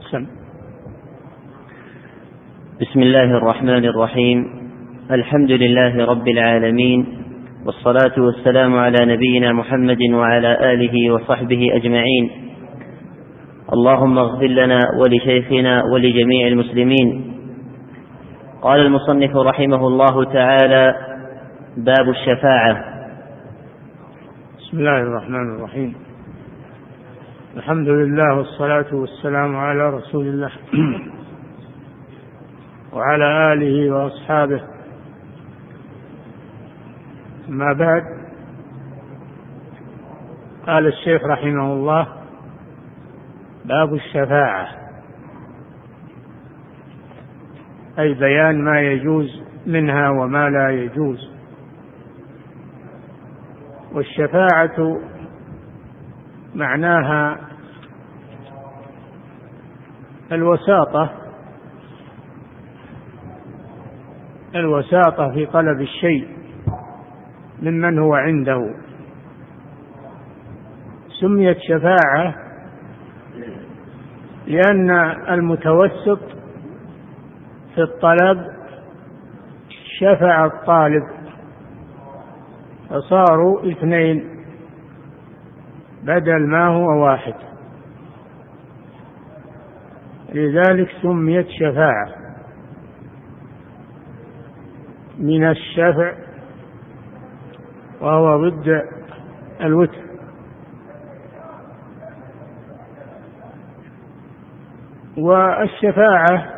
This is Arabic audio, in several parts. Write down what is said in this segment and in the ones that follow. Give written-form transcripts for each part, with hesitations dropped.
سم. بسم الله الرحمن الرحيم. الحمد لله رب العالمين، والصلاة والسلام على نبينا محمد وعلى آله وصحبه أجمعين. اللهم اغفر لنا ولشيخنا ولجميع المسلمين. قال المصنف رحمه الله تعالى: باب الشفاعة. بسم الله الرحمن الرحيم. الحمد لله والصلاة والسلام على رسول الله وعلى آله وأصحابه. ما بعد، قال الشيخ رحمه الله: باب الشفاعة، أي بيان ما يجوز منها وما لا يجوز. والشفاعة معناها الوساطة في طلب الشيء ممن هو عنده. سميت شفاعة لأن المتوسط في الطلب شفع الطالب، فصاروا اثنين بدل ما هو واحد، لذلك سميت شفاعة من الشفع، وهو ضد الوتر. والشفاعة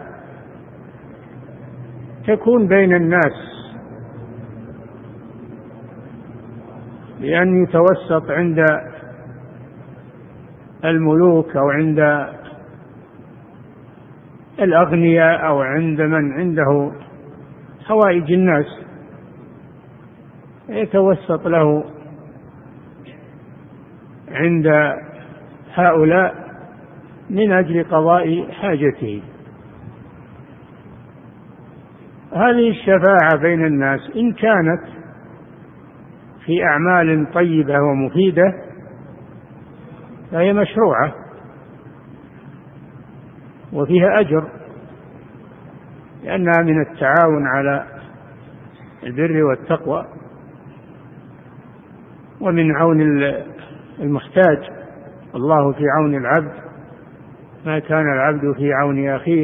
تكون بين الناس بأن يتوسط عند الملوك أو عند الأغنياء أو عند من عنده حوائج الناس، يتوسط له عند هؤلاء من أجل قضاء حاجته. هذه الشفاعة بين الناس إن كانت في أعمال طيبة ومفيدة فهي مشروعة وفيها أجر، لأنها من التعاون على البر والتقوى ومن عون المحتاج. الله في عون العبد ما كان العبد في عون أخيه.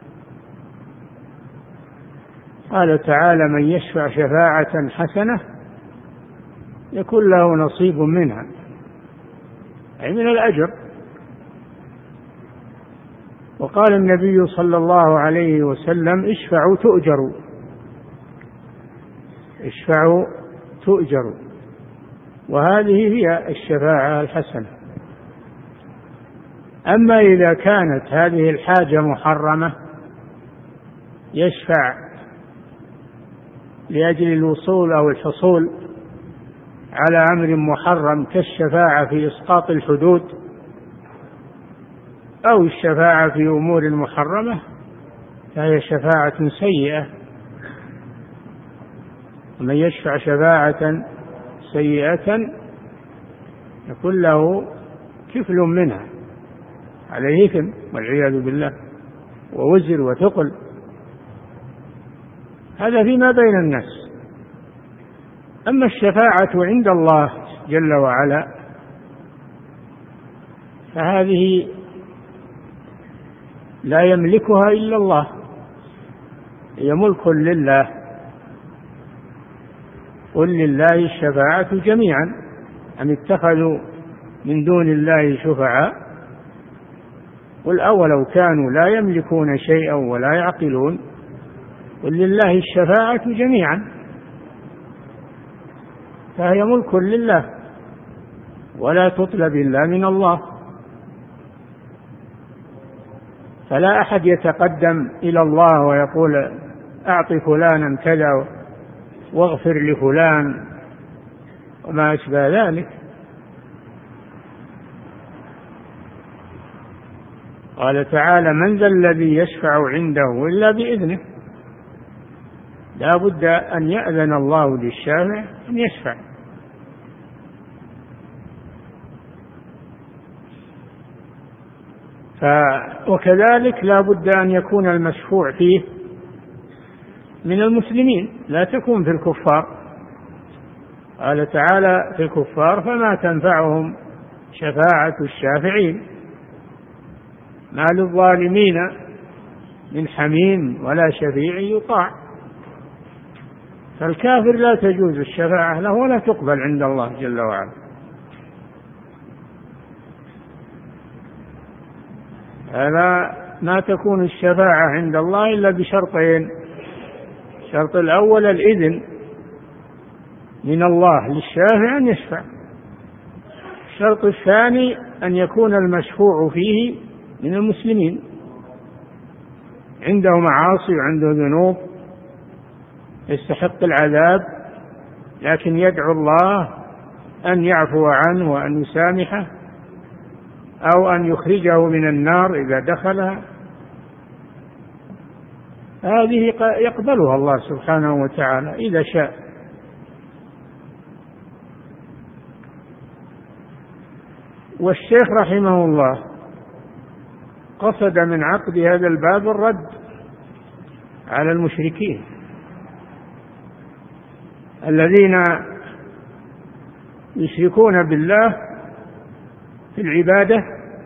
قال تعالى: من يشفع شفاعة حسنة يكون له نصيب منها، أي من الأجر. وقال النبي صلى الله عليه وسلم: اشفعوا تؤجروا، اشفعوا تؤجروا. وهذه هي الشفاعة الحسنة. أما إذا كانت هذه الحاجة محرمة، يشفع لأجل الوصول أو الحصول على أمر محرم كالشفاعة في إسقاط الحدود أو الشفاعة في أمور محرمة، فهي شفاعة سيئة. ومن يشفع شفاعة سيئة يكون له كفل منها، عليه إثم والعياذ بالله ووزر وثقل. هذا فيما بين الناس. أما الشفاعة عند الله جل وعلا فهذه لا يملكها إلا الله، هي ملك لله. قل لله الشفاعة جميعا، أم اتخذوا من دون الله شفعاء، قل أولو كانوا لا يملكون شيئا ولا يعقلون. قل لله الشفاعة جميعا، فهي ملك لله ولا تطلب إلا من الله. فلا أحد يتقدم إلى الله ويقول: أعط فلانا كذا واغفر لفلان وما أشبه ذلك. قال تعالى: من ذا الذي يشفع عنده إلا بإذنه. لا بد أن يأذن الله للشافع أن يشفع. وكذلك لا بد أن يكون المشفوع فيه من المسلمين، لا تكون في الكفار. قال تعالى في الكفار فما تنفعهم شفاعة الشافعين، ما للظالمين من حميم ولا شفيع يطاع. فالكافر لا تجوز الشفاعة له ولا تقبل عند الله جل وعلا. هذا ما تكون الشفاعة عند الله إلا بشرطين: الشرط الأول الإذن من الله للشافع أن يشفع، الشرط الثاني أن يكون المشفوع فيه من المسلمين، عنده معاصي وعنده ذنوب يستحق العذاب، لكن يدعو الله أن يعفو عنه وأن يسامحه أو أن يخرجه من النار إذا دخلها. هذه يقبلها الله سبحانه وتعالى إذا شاء. والشيخ رحمه الله قصد من عقد هذا الباب الرد على المشركين الذين يشركون بالله في العبادة،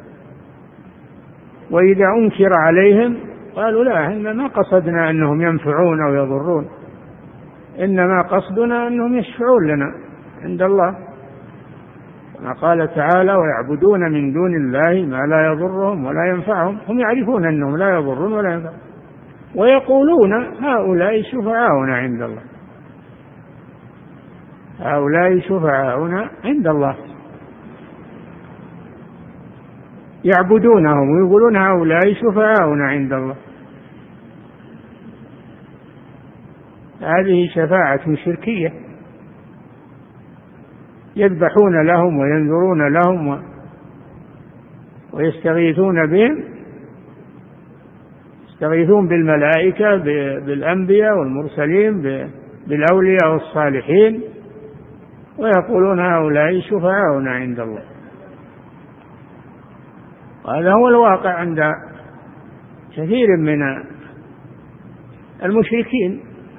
وإذا أنكر عليهم قالوا لا، إننا ما قصدنا أنهم ينفعون أو يضرون، إنما قصدنا أنهم يشفعون لنا عند الله. ما قال تعالى: ويعبدون من دون الله ما لا يضرهم ولا ينفعهم. هم يعرفون أنهم لا يضرون ولا ينفعون، ويقولون هؤلاء شفعاؤنا عند الله، هؤلاء شفعاؤنا عند الله، يعبدونهم ويقولون هؤلاء شفعاؤنا عند الله. هذه شفاعة شركية، يذبحون لهم وينذرون لهم ويستغيثون بهم، يستغيثون بالملائكة، بالأنبياء والمرسلين، بالأولياء والصالحين، ويقولون هؤلاء شفعاؤنا عند الله. وهذا هو الواقع عند كثير من المشركين،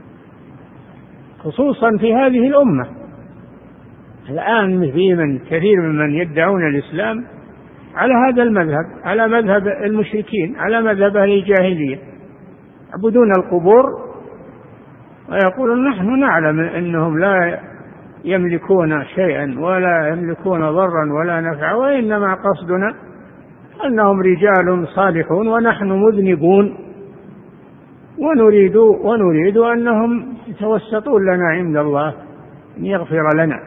خصوصا في هذه الأمة. الآن في كثير ممن يدعون الإسلام على هذا المذهب، على مذهب المشركين، على مذهب أهل الجاهلية، يعبدون القبور ويقولون نحن نعلم أنهم لا يملكون شيئا ولا يملكون ضرا ولا نفعا، وإنما قصدنا أنهم رجال صالحون ونحن مذنبون، ونريد أنهم يتوسطون لنا عند الله أن يغفر لنا.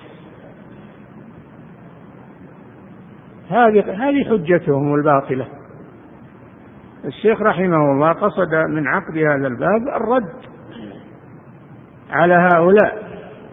هذه حجتهم الباطلة. الشيخ رحمه الله قصد من عقد هذا الباب الرد على هؤلاء،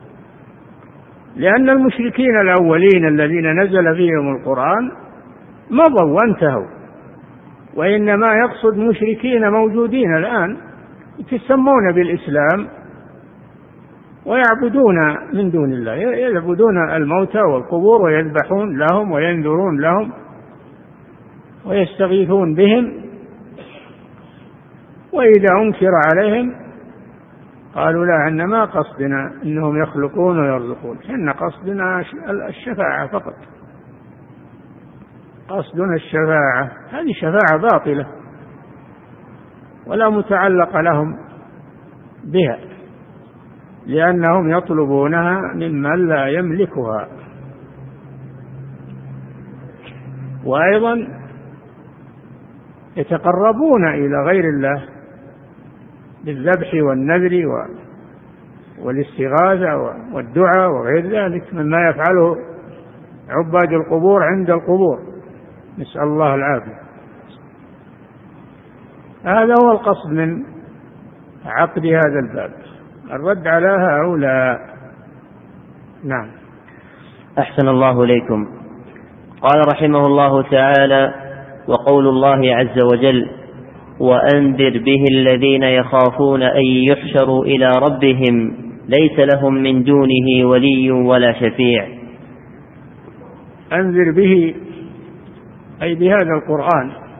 لأن المشركين الأولين الذين نزل فيهم القرآن مضوا وانتهوا، وإنما يقصد مشركين موجودين الآن يتسمون بالإسلام ويعبدون من دون الله، يعبدون الموتى والقبور ويذبحون لهم وينذرون لهم ويستغيثون بهم، وإذا أنكر عليهم قالوا لا، إنما قصدنا أنهم يخلقون ويرزقون، إن قصدنا الشفاعة فقط، قصدنا الشفاعة. هذه شفاعة باطلة ولا متعلق لهم بها، لأنهم يطلبونها ممن لا يملكها. وأيضا يتقربون إلى غير الله بالذبح والنذر والاستغاثة والدعاء وغير ذلك مما يفعله عباد القبور عند القبور، نسأل الله العافية. هذا هو القصد من عقد هذا الباب، الرد على هؤلاء. نعم. أحسن الله إليكم. قال رحمه الله تعالى: وقول الله عز وجل: وأنذر به الذين يخافون أن يحشروا إلى ربهم ليس لهم من دونه ولي ولا شفيع. أنذر به أي بهذا القرآن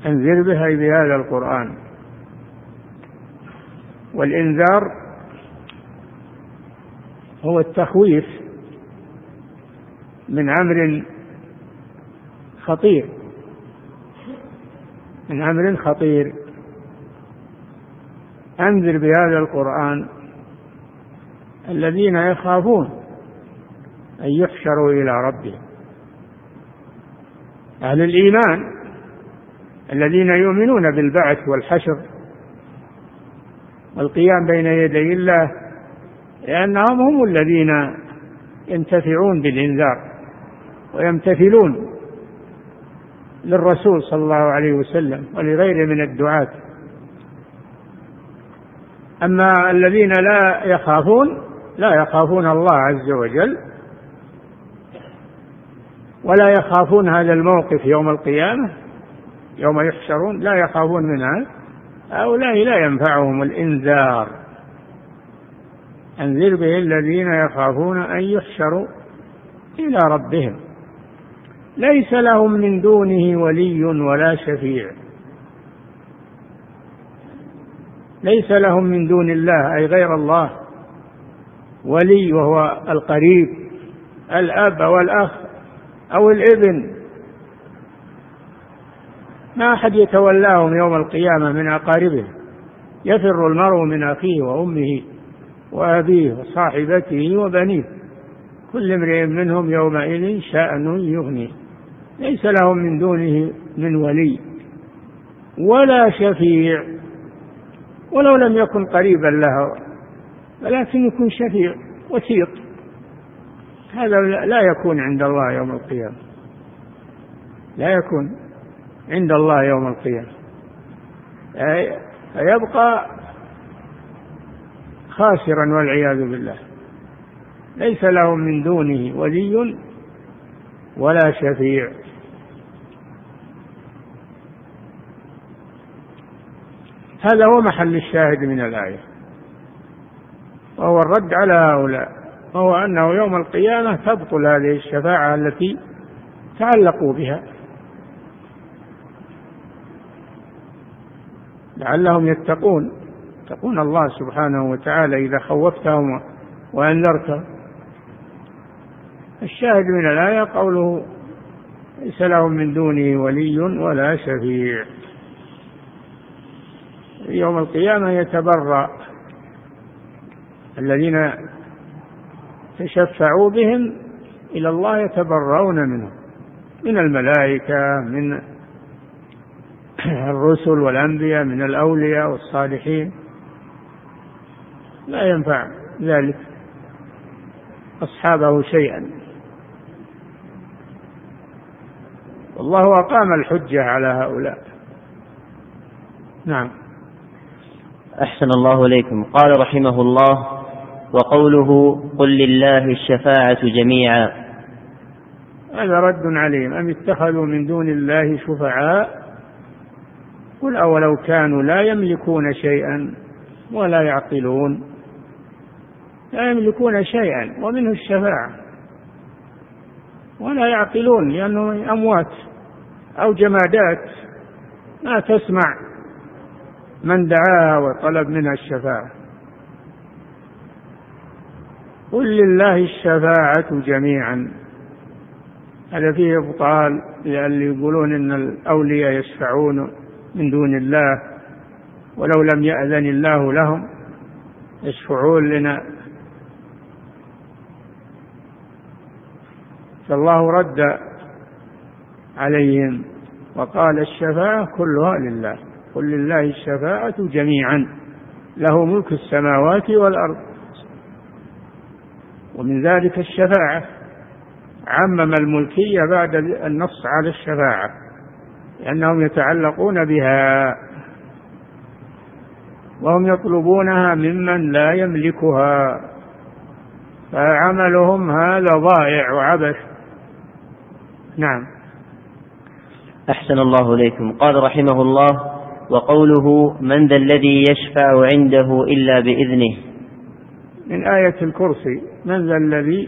أنذر بها بهذا القرآن. والإنذار هو التخويف من أمر خطير، من أمر خطير. أنذر بهذا القرآن الذين يخافون أن يحشروا إلى ربهم، أهل الإيمان الذين يؤمنون بالبعث والحشر والقيام بين يدي الله، لأنهم هم الذين ينتفعون بالإنذار ويمتثلون للرسول صلى الله عليه وسلم ولغيره من الدعاة. أما الذين لا يخافون الله عز وجل ولا يخافون هذا الموقف يوم القيامة يوم يحشرون، لا يخافون منها، هؤلاء لا ينفعهم الإنذار. أنذر به الذين يخافون أن يحشروا إلى ربهم ليس لهم من دونه ولي ولا شفيع. ليس لهم من دون الله أي غير الله ولي، وهو القريب، الأب أو الأخ أو الابن، ما أحد يتولاهم يوم القيامة من أقاربه. يفر المرء من أخيه وأمه وأبيه وصاحبته وبنيه، كل امرئ منهم يومئذ شأن يغنيه. ليس لهم من دونه من ولي ولا شفيع، ولو لم يكن قريبا له ولكن يكون شفيع وسيط، هذا لا يكون عند الله يوم القيامة، لا يكون عند الله يوم القيامة، فيبقى خاسرا والعياذ بالله. ليس لهم من دونه ولي ولا شفيع. هذا هو محل الشاهد من الآية، وهو الرد على هؤلاء، وهو أنه يوم القيامة تبطل هذه الشفاعة التي تعلقوا بها لعلهم يتقون الله سبحانه وتعالى إذا خوفتهم وأنذرتهم. الشاهد من الآية قوله ليس لهم من دونه ولي ولا شفيع. يوم القيامة يتبرأ الذين تشفعوا بهم إلى الله، يتبرؤون منهم، من الملائكة، من الرسل والأنبياء، من الأولياء والصالحين، لا ينفع ذلك أصحابه شيئا. والله أقام الحجة على هؤلاء. نعم. أحسن الله إليكم. قال رحمه الله: وقوله قل لله الشفاعة جميعا، هذا رد عليهم. أم اتخذوا من دون الله شفعاء قل أولو كانوا لا يملكون شيئا ولا يعقلون. لا يملكون شيئا ومنه الشفاعة، ولا يعقلون لأنه أموات أو جمادات لا تسمع من دعاها وطلب منها الشفاعة. قل لله الشفاعة جميعا، هذا فيه إبطال لأن يقولون إن الأولياء يشفعون من دون الله ولو لم يأذن الله لهم يشفعون لنا. فالله رد عليهم وقال الشفاعة كلها لله. قل لله الشفاعة جميعا له ملك السماوات والأرض. ومن ذلك الشفاعة، عمم الملكية بعد النص على الشفاعة لأنهم يتعلقون بها وهم يطلبونها ممن لا يملكها، فعملهم هذا ضائع وعبث. نعم. أحسن الله إليكم. قال رحمه الله: وقوله من ذا الذي يشفع عنده إلا بإذنه، من آية الكرسي، من ذا الذي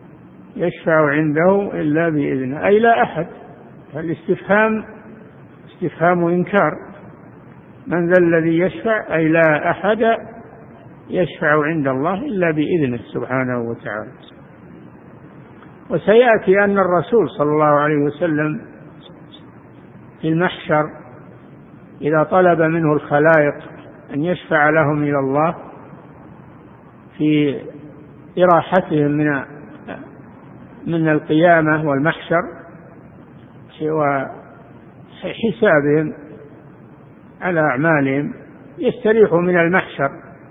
يشفع عنده إلا بإذنه، أي لا أحد. الاستفهام استفهام إنكار. من ذا الذي يشفع أي لا أحد يشفع عند الله إلا بإذنه سبحانه وتعالى. وسيأتي أن الرسول صلى الله عليه وسلم في المحشر إذا طلب منه الخلائق أن يشفع لهم إلى الله في إراحتهم من القيامة والمحشر وحسابهم على أعمالهم يستريحوا من المحشر،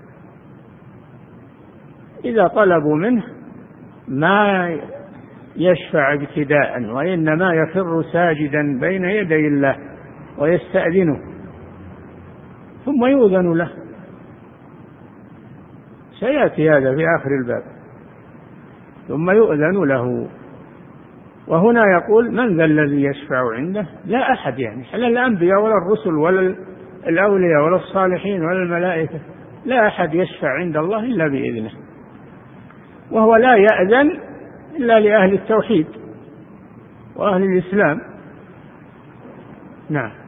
إذا طلبوا منه ما يشفع ابتداء، وإنما يخر ساجدا بين يدي الله ويستأذنه ثم يؤذن له. سيأتي هذا في آخر الباب، ثم يؤذن له. وهنا يقول من ذا الذي يشفع عنده؟ لا أحد، يعني لا الأنبياء ولا الرسل ولا الأولياء ولا الصالحين ولا الملائكة، لا أحد يشفع عند الله إلا بإذنه، وهو لا يأذن إلا لأهل التوحيد وأهل الإسلام. نعم.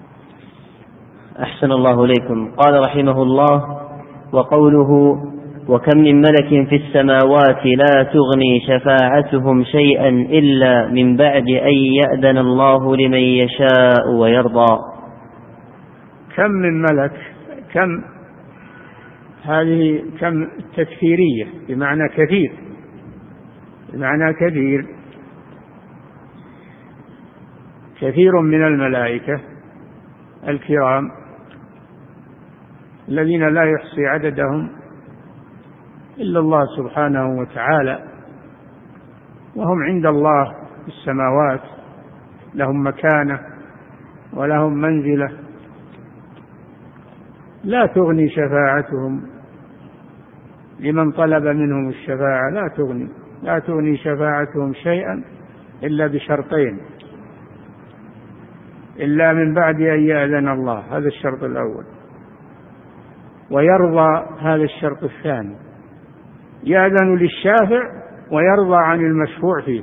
أحسن الله إليكم. قال رحمه الله: وقوله: وكم من ملك في السماوات لا تغني شفاعتهم شيئا إلا من بعد أن يأذن الله لمن يشاء ويرضى. كم من ملك، كم هذه كم تكثيرية بمعنى كثير، بمعنى كثير، كثير من الملائكة الكرام الذين لا يحصي عددهم إلا الله سبحانه وتعالى، وهم عند الله في السماوات، لهم مكانة ولهم منزلة، لا تغني شفاعتهم لمن طلب منهم الشفاعة، لا تغني شفاعتهم شيئا إلا بشرطين: إلا من بعد أن يأذن الله، هذا الشرط الأول، ويرضى، هذا الشرط الثاني. يأذن للشافع ويرضى عن المشفوع فيه،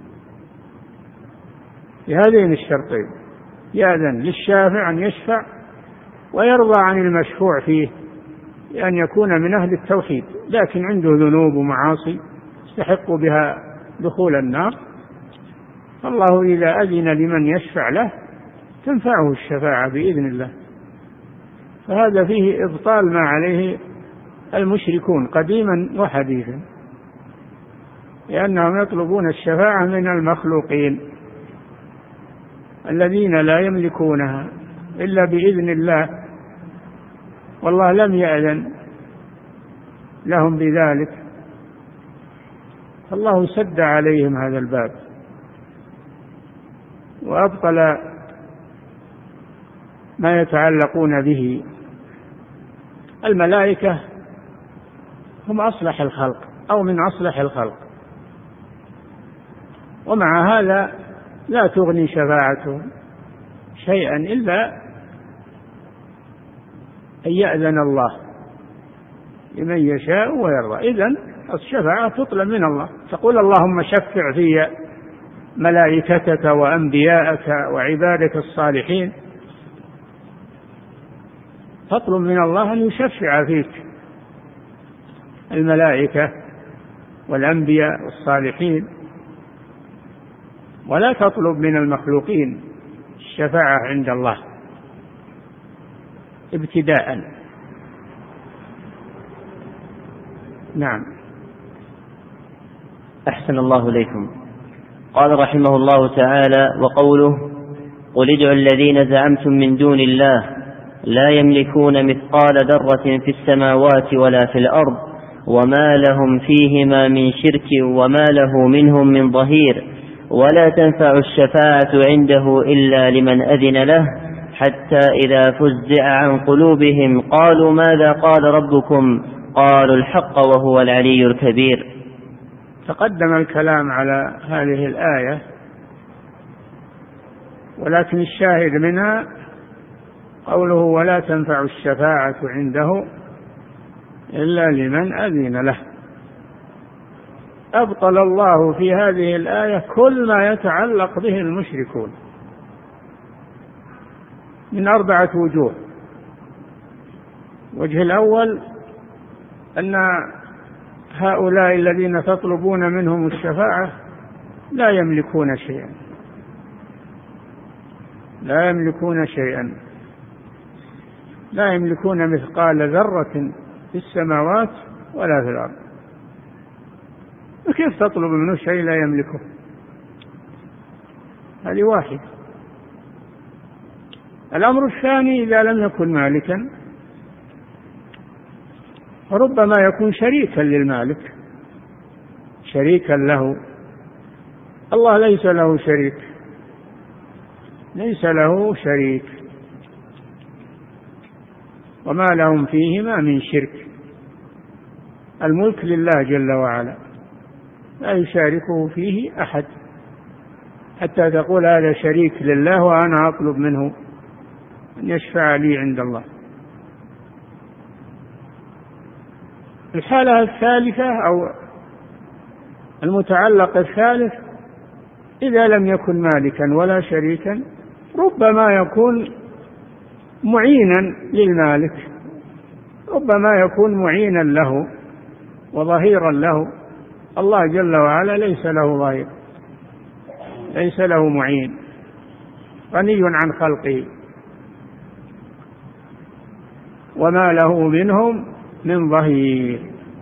بهذين الشرطين: يأذن للشافع أن يشفع، ويرضى عن المشفوع فيه لأن يكون من أهل التوحيد لكن عنده ذنوب ومعاصي يستحق بها دخول النار، فالله إذا أذن لمن يشفع له تنفعه الشفاعة بإذن الله. فهذا فيه إبطال ما عليه المشركون قديما وحديثا، لأنهم يطلبون الشفاعة من المخلوقين الذين لا يملكونها إلا بإذن الله، والله لم يأذن لهم بذلك، فالله سد عليهم هذا الباب وأبطل ما يتعلقون به. الملائكة هم أصلح الخلق أو من أصلح الخلق، ومع هذا لا تغني شفاعتهم شيئا إلا أن يأذن الله لمن يشاء ويرضى. إذن الشفاعة تطلب من الله، تقول اللهم شفع في ملائكتك وأنبياءك وعبادك الصالحين، تطلب من الله أن يشفع فيك الملائكة والأنبياء والصالحين، ولا تطلب من المخلوقين الشفاعة عند الله ابتداء. نعم. أحسن الله إليكم. قال رحمه الله تعالى: وقوله: قل ادعوا الذين زعمتم من دون الله لا يملكون مثقال ذرة في السماوات ولا في الأرض وما لهم فيهما من شرك وما له منهم من ظهير ولا تنفع الشفاعة عنده إلا لمن أذن له حتى إذا فزع عن قلوبهم قالوا ماذا قال ربكم قالوا الحق وهو العلي الكبير. تقدم الكلام على هذه الآية، ولكن الشاهد منها قوله ولا تنفع الشفاعة عنده إلا لمن أذن له. أبطل الله في هذه الآية كل ما يتعلق به المشركون، من 4 وجوه. الوجه الأول أن هؤلاء الذين تطلبون منهم الشفاعة لا يملكون شيئا، لا يملكون شيئا، لا يملكون مثقال ذرة في السماوات ولا في الأرض، فكيف تطلب منه شيء لا يملكه؟ هذه واحد. الأمر الثاني إذا لم يكن مالكا ربما يكون شريكا للمالك، شريكا له. الله ليس له شريك، ليس له شريك، وما لهم فيهما من شرك. الملك لله جل وعلا لا يشاركه فيه أحد، حتى تقول هذا شريك لله وأنا أطلب منه أن يشفع لي عند الله. الحالة الثالثة أو المتعلق الثالث إذا لم يكن مالكا ولا شريكا ربما يكون معينا للمالك، ربما يكون معينا له وظهيرا له. الله جل وعلا ليس له ظهير، ليس له معين، غني عن خلقه، وما له منهم من ظهير،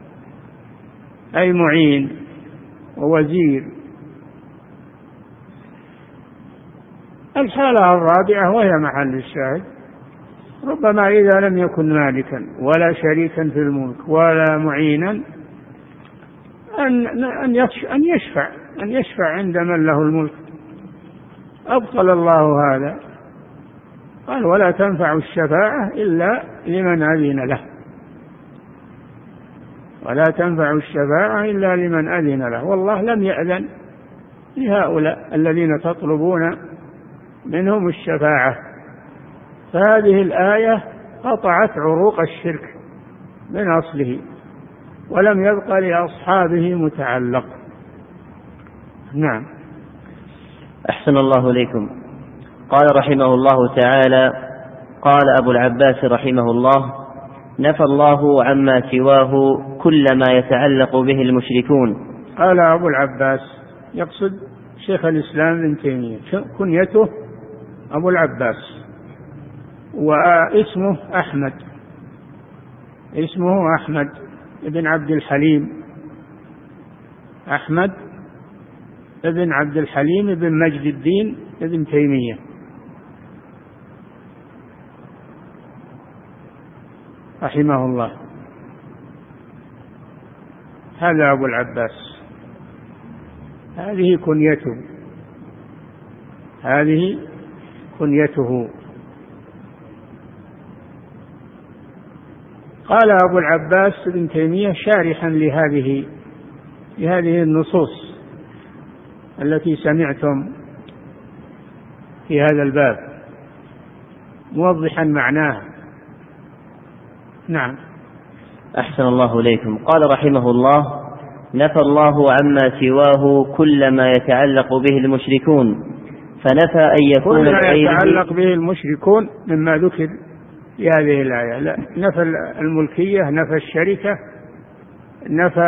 أي معين ووزير. الحالة الرابعة وهي محل الشاهد ربما إذا لم يكن مالكا ولا شريكا في الملك ولا معينا أن يشفع عند من له الملك. أبطل الله هذا، قال ولا تنفع الشفاعة إلا لمن أذن له، ولا تنفع الشفاعة إلا لمن أذن له. والله لم يأذن لهؤلاء الذين تطلبون منهم الشفاعة. فهذه الآية قطعت عروق الشرك من أصله، ولم يبق لأصحابه متعلق. نعم. أحسن الله إليكم. قال رحمه الله تعالى: قال أبو العباس رحمه الله: نفى الله عما سواه كل ما يتعلق به المشركون. قال أبو العباس يقصد شيخ الإسلام ابن تيمية، كنيته أبو العباس واسمه أحمد، اسمه أحمد ابن عبد الحليم، أحمد ابن عبد الحليم ابن مجد الدين ابن تيمية. رحمه الله. هذا أبو العباس، هذه كنيته، هذه كنيته. قال أبو العباس ابن تيمية شارحا لهذه النصوص التي سمعتم في هذا الباب، موضحا معناها. نعم. أحسن الله إليكم. قال رحمه الله: نفى الله عما سواه كل ما يتعلق به المشركون، فنفى أن يكون كل ما يتعلق به المشركون مما ذكر في هذه الآية. لا، نفى الملكية، نفى الشركة، نفى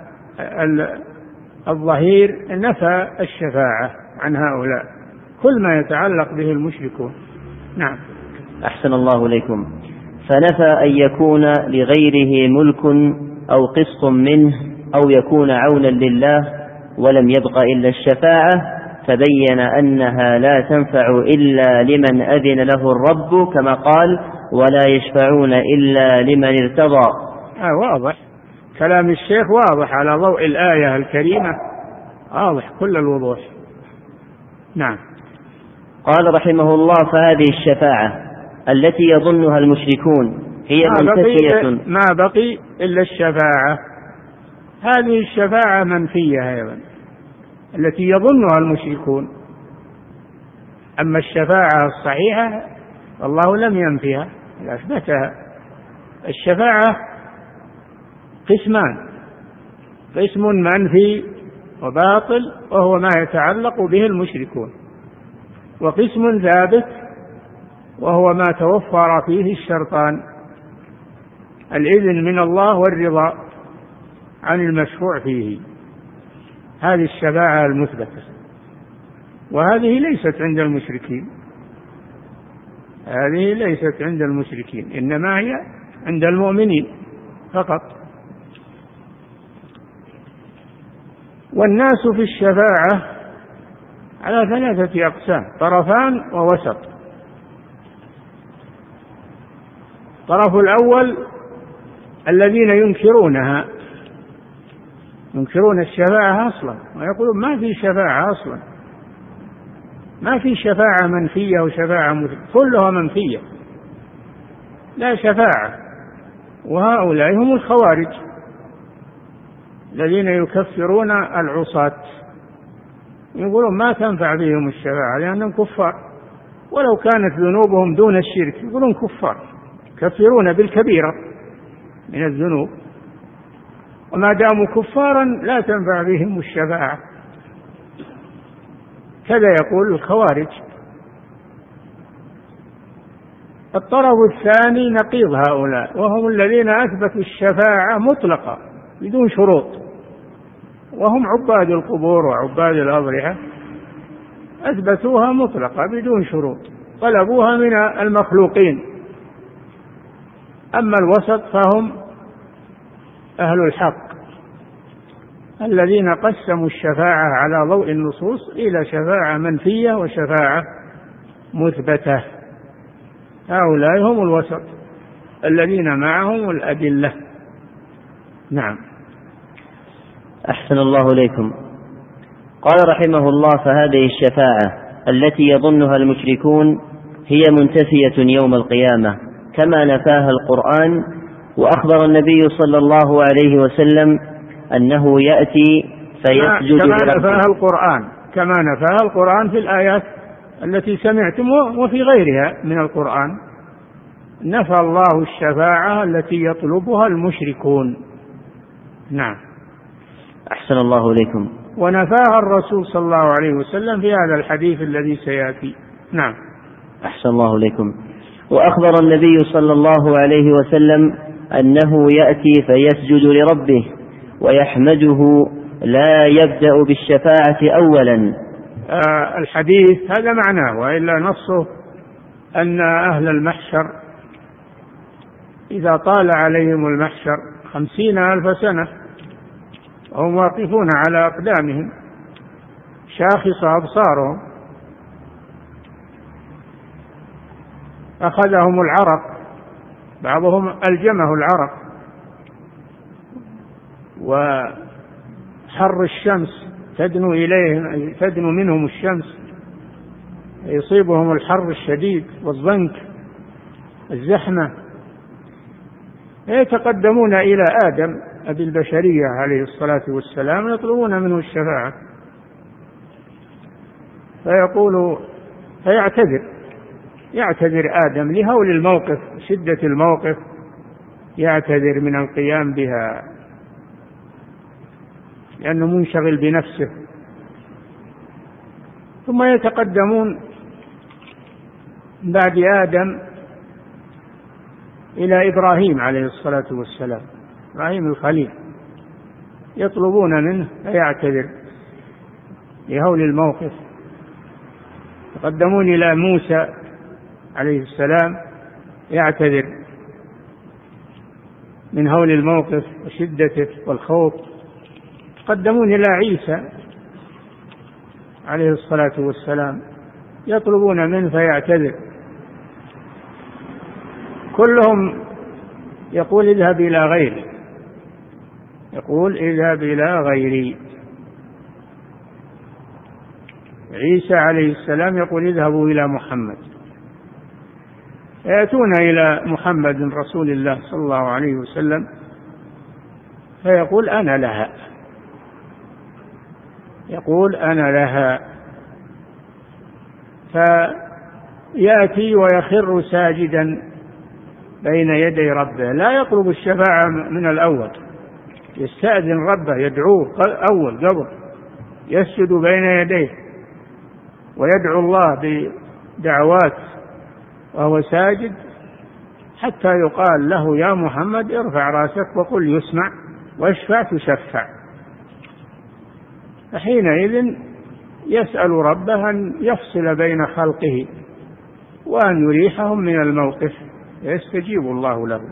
الظهير، نفى الشفاعة عن هؤلاء، كل ما يتعلق به المشركون. نعم. أحسن الله إليكم. فنفى أن يكون لغيره ملك أو قسط منه أو يكون عونا لله، ولم يبق إلا الشفاعة، فبين أنها لا تنفع إلا لمن أذن له الرب، كما قال: ولا يشفعون إلا لمن ارتضى. واضح كلام الشيخ، واضح على ضوء الآية الكريمة، واضح كل الوضوح. نعم. قال رحمه الله: فهذه الشفاعة التي يظنها المشركون هي منتفية. ما بقي إلا الشفاعة، هذه الشفاعة منفية أيضا التي يظنها المشركون. أما الشفاعة الصحيحة الله لم ينفيها، أثبتها. الشفاعة قسمان: قسم منفي وباطل وهو ما يتعلق به المشركون، وقسم ثابت وهو ما توفر فيه الشرطان: الإذن من الله والرضا عن المشفوع فيه. هذه الشفاعة المثبتة، وهذه ليست عند المشركين، هذه ليست عند المشركين، إنما هي عند المؤمنين فقط. والناس في الشفاعة على 3 أقسام: طرفان ووسط. الطرف الأول الذين ينكرونها، ينكرون الشفاعة أصلا، ويقولون ما في شفاعة أصلا، ما في شفاعة منفية وشفاعة مثبتة، كلها منفية، لا شفاعة. وهؤلاء هم الخوارج الذين يكفرون العصاة، يقولون ما تنفع بهم الشفاعة لأنهم كفار، ولو كانت ذنوبهم دون الشرك يقولون كفار، يكفرون بالكبيرة من الذنوب، وما داموا كفارا لا تنفع بهم الشفاعة. كذا يقول الخوارج. الطرف الثاني نقيض هؤلاء، وهم الذين أثبتوا الشفاعة مطلقة بدون شروط، وهم عباد القبور وعباد الأضرحة، أثبتوها مطلقة بدون شروط، طلبوها من المخلوقين. أما الوسط فهم أهل الحق الذين قسموا الشفاعة على ضوء النصوص إلى شفاعة منفية وشفاعة مثبتة. هؤلاء هم الوسط الذين معهم الأدلة. نعم. أحسن الله إليكم. قال رحمه الله: فهذه الشفاعة التي يظنها المشركون هي منتفية يوم القيامة كما نفاها القرآن، وأخبر النبي صلى الله عليه وسلم أنه يأتي فيسجد كما نفاها القرآن في الآيات التي سمعتم وفي غيرها من القرآن. نفى الله الشفاعة التي يطلبها المشركون. نعم. أحسن الله إليكم. ونفاها الرسول صلى الله عليه وسلم في هذا الحديث الذي سيأتي. نعم. أحسن الله إليكم. وأخبر النبي صلى الله عليه وسلم أنه يأتي فيسجد لربه ويحمده، لا يبدأ بالشفاعة أولا. الحديث هذا معناه، وإلا نصه أن أهل المحشر إذا طال عليهم المحشر 50,000 سنة وهم واقفون على أقدامهم شاخصة أبصارهم، أخذهم العرق، بعضهم ألجمه العرق، وحر الشمس تدنو منهم الشمس، يصيبهم الحر الشديد والضنك الزحمة، يتقدمون إلى آدم أبي البشرية عليه الصلاة والسلام يطلبون منه الشفاعة، يعتذر آدم لهول الموقف، شدة الموقف، يعتذر من القيام بها لأنه منشغل بنفسه. ثم يتقدمون بعد آدم إلى إبراهيم عليه الصلاة والسلام، إبراهيم الخليل، يطلبون منه فيعتذر لهول الموقف. يتقدمون إلى موسى عليه السلام، يعتذر من هول الموقف وشدته والخوف. يتقدمون إلى عيسى عليه الصلاة والسلام، يطلبون منه فيعتذر. كلهم يقول اذهب إلى غيري، يقول اذهب إلى غيري. عيسى عليه السلام يقول اذهبوا إلى محمد. يأتون إلى محمد رسول الله صلى الله عليه وسلم فيقول أنا لها، يقول أنا لها، فيأتي ويخر ساجدا بين يدي ربه، لا يطلب الشفاعة من الأول، يستأذن ربه، يدعوه أول قبل يسجد بين يديه ويدعو الله بدعوات وهو ساجد حتى يقال له يا محمد ارفع رأسك وقل يسمع واشفع تشفع. فحينئذ يسأل ربه أن يفصل بين خلقه وأن يريحهم من الموقف، يستجيب الله له.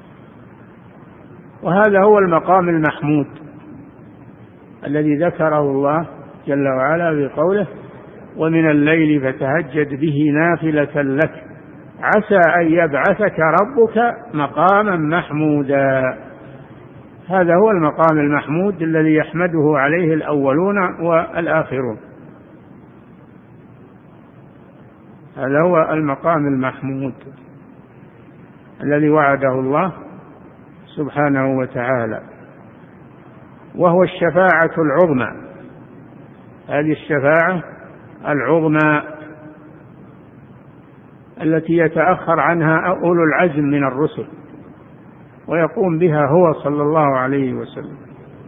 وهذا هو المقام المحمود الذي ذكره الله جل وعلا بقوله ومن الليل فتهجد به نافلة لك عسى أن يبعثك ربك مقاما محمودا. هذا هو المقام المحمود الذي يحمده عليه الأولون والآخرون. هذا هو المقام المحمود الذي وعده الله سبحانه وتعالى، وهو الشفاعة العظمى. هذه الشفاعة العظمى التي يتأخر عنها أولو العزم من الرسل ويقوم بها هو صلى الله عليه وسلم.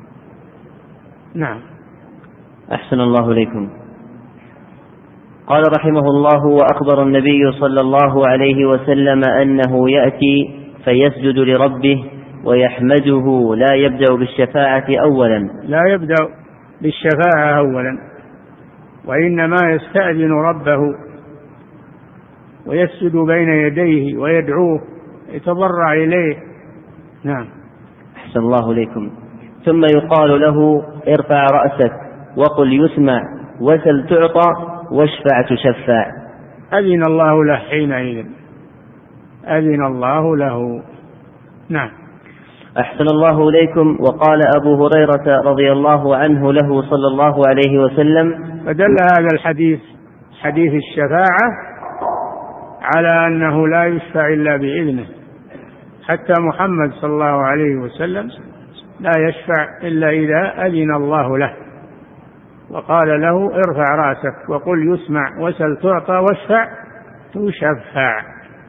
نعم. أحسن الله إليكم. قال رحمه الله: وأخبر النبي صلى الله عليه وسلم أنه يأتي فيسجد لربه ويحمده، لا يبدأ بالشفاعة أولا، لا يبدأ بالشفاعة أولا، وإنما يستأذن ربه ويسجد بين يديه ويدعوه يتضرع إليه. نعم. أحسن الله إليكم. ثم يقال له: ارفع رأسك وقل يسمع وسل تعطى واشفع تشفع. أذن الله له حينئذ، أذن الله له. نعم. أحسن الله إليكم. وقال أبو هريرة رضي الله عنه له صلى الله عليه وسلم: فدل هذا الحديث، حديث الشفاعة، على أنه لا يشفع إلا بإذنه. حتى محمد صلى الله عليه وسلم لا يشفع إلا إذا أذن الله له، وقال له ارفع رأسك وقل يسمع وسل تعطى واشفع تشفع.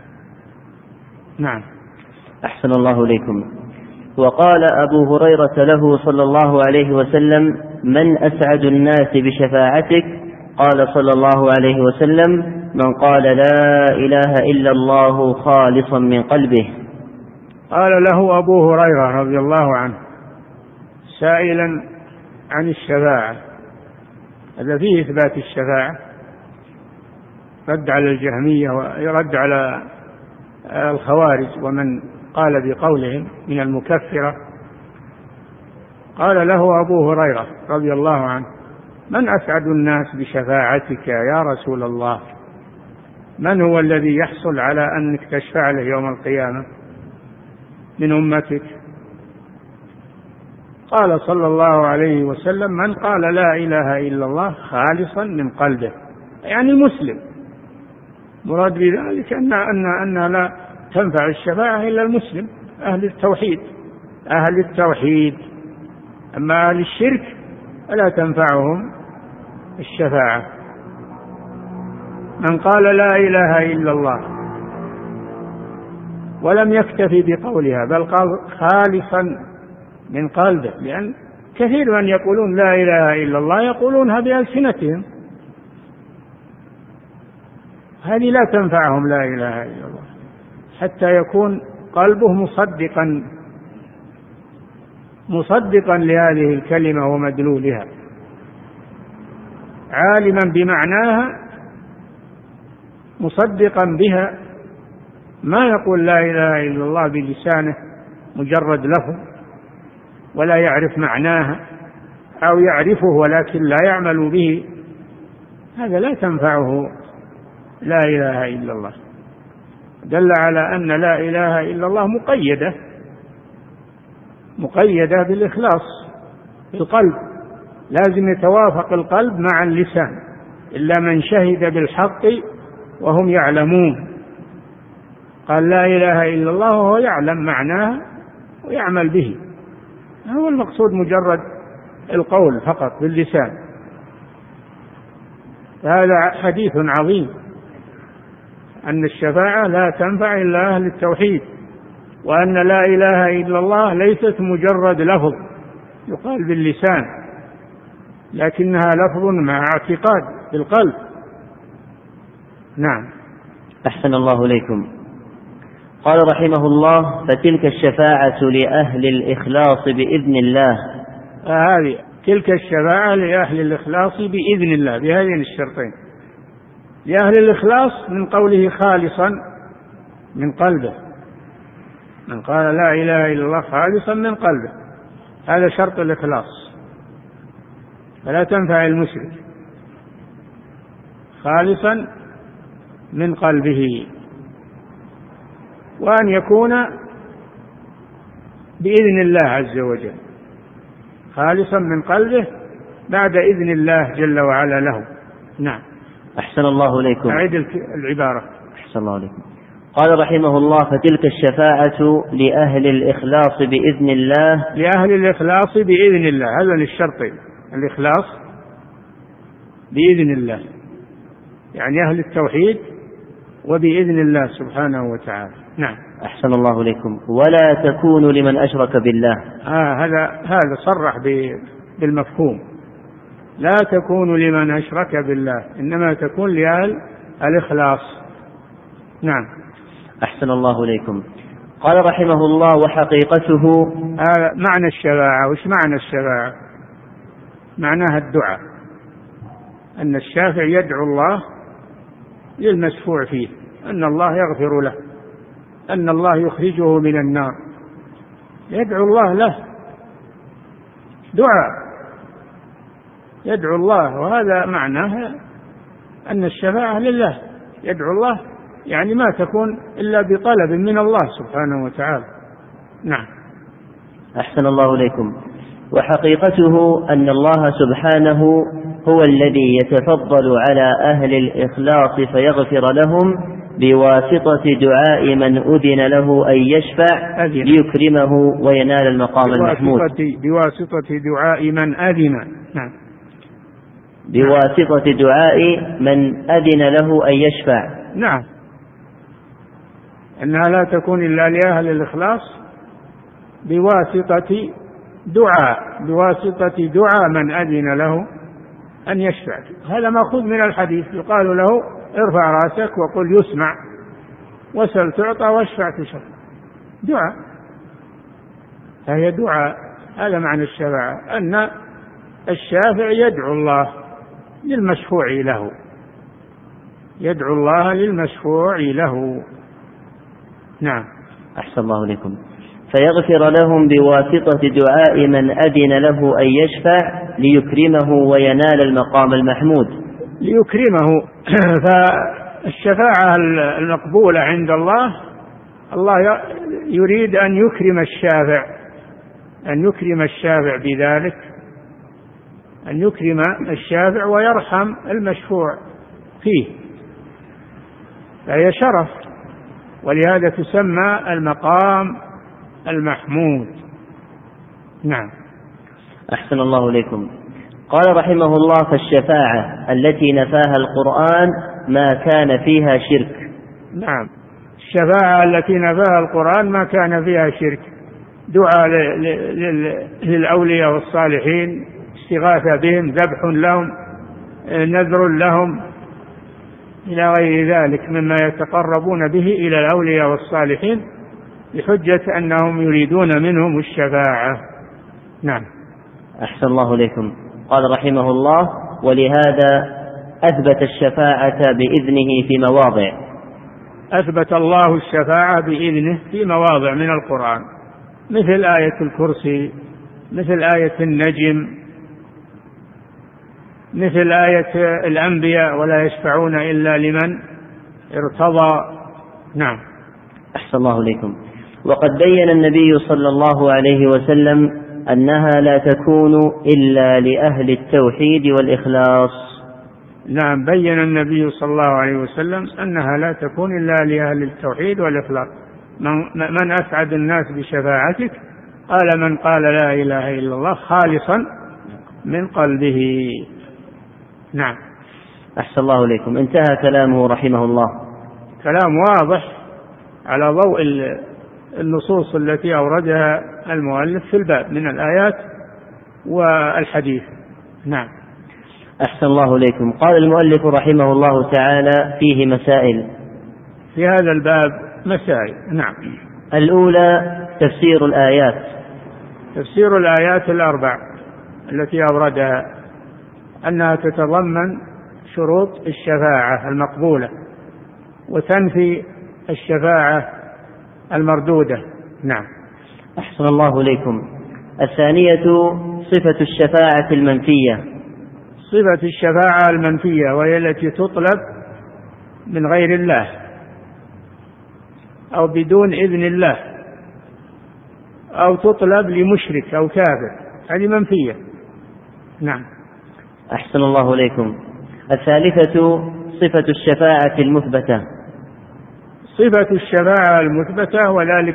نعم. أحسن الله إليكم. وقال أبو هريرة له صلى الله عليه وسلم: من أسعد الناس بشفاعتك؟ قال صلى الله عليه وسلم: من قال لا إله إلا الله خالصا من قلبه. قال له أبو هريرة رضي الله عنه سائلا عن الشفاعة، هذا فيه إثبات الشفاعة، رد على الجهمية ويرد على الخوارج ومن قال بقولهم من المكفرة. قال له أبو هريرة رضي الله عنه: من أسعد الناس بشفاعتك يا رسول الله؟ من هو الذي يحصل على أنك تشفع له يوم القيامة من أمتك؟ قال صلى الله عليه وسلم: من قال لا إله إلا الله خالصا من قلبه، يعني مسلم. مراد بذلك أن لا تنفع الشفاعة إلا المسلم، أهل التوحيد، أهل التوحيد. أما أهل الشرك فلا تنفعهم الشفاعة. من قال لا إله إلا الله ولم يكتفي بقولها بل قال خالصا من قلبه، لأن كثير من يقولون لا إله إلا الله يقولونها بألسنتهم، هذه لا تنفعهم لا إله إلا الله حتى يكون قلبه مصدقا لهذه الكلمة ومدلولها، عالما بمعناها مصدقا بها، ما يقول لا إله إلا الله بلسانه مجرد لفظ ولا يعرف معناها، أو يعرفه ولكن لا يعمل به، هذا لا تنفعه لا إله إلا الله. دل على أن لا إله إلا الله مقيدة بالإخلاص في القلب، لازم يتوافق القلب مع اللسان، إلا من شهد بالحق وهم يعلمون. قال لا إله إلا الله وهو يعلم معناه ويعمل به، هو المقصود مجرد القول فقط باللسان. هذا حديث عظيم أن الشفاعة لا تنفع إلا أهل التوحيد، وأن لا إله إلا الله ليست مجرد لفظ يقال باللسان، لكنها لفظ مع اعتقاد بالقلب. نعم. أحسن الله إليكم. قال رحمه الله: فتلك الشفاعة لأهل الإخلاص بإذن الله. هذه تلك الشفاعة لأهل الإخلاص بإذن الله بهذين الشرطين: لأهل الإخلاص من قوله خالصا من قلبه، من قال لا إله إلا الله خالصا من قلبه، هذا شرط الإخلاص، فلا تنفع المشرك، خالصا من قلبه، وأن يكون بإذن الله عز وجل، خالصا من قلبه بعد إذن الله جل وعلا له. نعم. أحسن الله إليكم. أعيد العبارة. أحسن الله إليكم. قال رحمه الله: فتلك الشفاعة لأهل الإخلاص بإذن الله. لأهل الإخلاص بإذن الله، هذا للشرطين: الإخلاص بإذن الله، يعني أهل التوحيد وبإذن الله سبحانه وتعالى. نعم. أحسن الله إليكم. ولا تكون لمن أشرك بالله. هذا صرح بالمفهوم: لا تكون لمن أشرك بالله، إنما تكون لأهل الإخلاص. نعم. أحسن الله إليكم. قال رحمه الله: وحقيقته. معنى الشفاعة. وش معنى الشفاعة؟ معناها الدعاء، أن الشافع يدعو الله للمشفوع فيه، أن الله يغفر له، أن الله يخرجه من النار، يدعو الله له دعاء، يدعو الله، وهذا معناه أن الشفاعة لله، يدعو الله، يعني ما تكون إلا بطلب من الله سبحانه وتعالى. نعم. أحسن الله إليكم. وحقيقته أن الله سبحانه هو الذي يتفضل على أهل الإخلاص فيغفر لهم بواسطة دعاء من أذن له أن يشفع ليكرمه وينال المقام المحمود. بواسطة دعاء من أذن. نعم. بواسطة دعاء من أذن له أن يشفع. نعم. أنها لا تكون إلا لأهل الإخلاص بواسطة دعاء من أذن له أن يشفع. هذا مأخوذ من الحديث: يقال له ارفع رأسك وقل يسمع، وسل تعطى، واشفع تشفع. دعاء، فهي دعاء. هذا معنى الشفاعة، أن الشافع يدعو الله للمشفوع له، يدعو الله للمشفوع له. نعم. أحسن الله إليكم. فيغفر لهم بواسطة دعاء من أذن له أن يشفع ليكرمه وينال المقام المحمود. ليكرمه، فالشفاعة المقبولة عند الله يريد أن يكرم الشافع بذلك، أن يكرم الشافع ويرحم المشفوع فيه، فهي شرف، ولهذا تسمى المقام المحمود. نعم. أحسن الله إليكم. قال رحمه الله: فالشفاعة التي نفاها القرآن ما كان فيها شرك. نعم. الشفاعة التي نفاها القرآن ما كان فيها شرك، دعاء للأولياء والصالحين، استغاثة بهم، ذبح لهم، نذر لهم، إلى غير ذلك مما يتقربون به إلى الأولياء والصالحين بحجة أنهم يريدون منهم الشفاعة. نعم. أحسن الله إليكم. قال رحمه الله: ولهذا أثبت الشفاعة بإذنه في مواضع. أثبت الله الشفاعة بإذنه في مواضع من القرآن، مثل آية الكرسي، مثل آية النجم، مثل آية الأنبياء: ولا يشفعون إلا لمن ارتضى. نعم. أحسن الله إليكم. وقد بين النبي صلى الله عليه وسلم أنها لا تكون إلا لأهل التوحيد والإخلاص. نعم، بين النبي صلى الله عليه وسلم أنها لا تكون إلا لأهل التوحيد والإخلاص. من أسعد الناس بشفاعتك؟ قال: من قال لا إله إلا الله خالصا من قلبه. نعم. أحسن الله إليكم. انتهى كلامه رحمه الله. كلام واضح على ضوء النصوص التي أوردها المؤلف في الباب من الآيات والحديث. نعم. أحسن الله إليكم. قال المؤلف رحمه الله تعالى: فيه مسائل. في هذا الباب مسائل. نعم. الأولى تفسير الآيات. تفسير الآيات الأربع التي أوردها أنها تتضمن شروط الشفاعة المقبولة وتنفي الشفاعة المردودة. نعم. أحسن الله إليكم. الثانية صفة الشفاعة المنفية. صفة الشفاعة المنفية وهي التي تطلب من غير الله أو بدون إذن الله أو تطلب لمشرك أو كافر، هذه منفية. نعم. أحسن الله إليكم. الثالثة صفة الشفاعة المثبتة. صفة الشفاعة المثبتة وذلك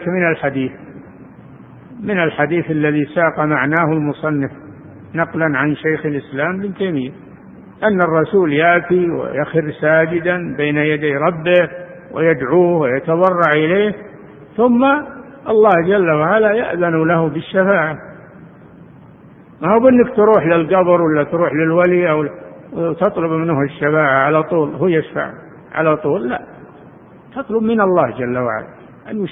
من الحديث الذي ساق معناه المصنف نقلا عن شيخ الإسلام ابن تيمية أن الرسول يأتي ويخر ساجدا بين يدي ربه ويدعوه ويتضرع إليه، ثم الله جل وعلا يأذن له بالشفاعة. ما هو بأنك تروح للقبر ولا تروح للولي أو تطلب منه الشفاعة على طول هو يشفع على طول، لا، تطلب من الله جل وعلا أن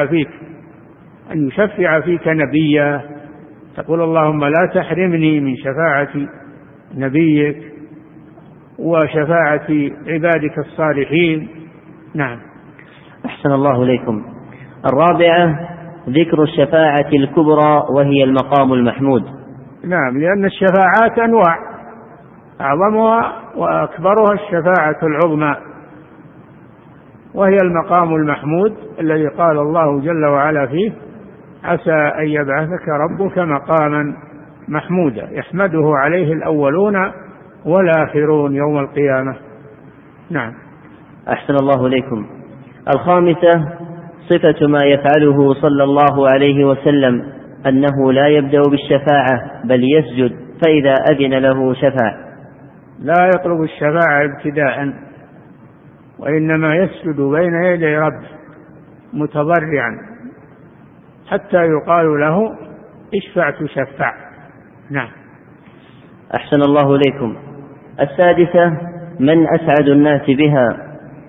يشفع فيك نبيه، تقول اللهم لا تحرمني من شفاعة نبيك وشفاعة عبادك الصالحين. نعم. أحسن الله إليكم. الرابعة ذكر الشفاعة الكبرى وهي المقام المحمود. نعم، لأن الشفاعات أنواع، أعظمها وأكبرها الشفاعة العظمى وهي المقام المحمود الذي قال الله جل وعلا فيه عسى أن يبعثك ربك مقاما محمودا يحمده عليه الأولون والآخرون يوم القيامة. نعم. أحسن الله إليكم. الخامسة صفة ما يفعله صلى الله عليه وسلم أنه لا يبدأ بالشفاعة بل يسجد فإذا أذن له شفع. لا يطلب الشفاعة ابتداء، وإنما يسجد بين يدي ربه متضرعا حتى يقال له اشفع تشفع. نعم. أحسن الله إليكم. السادسة من أسعد الناس بها.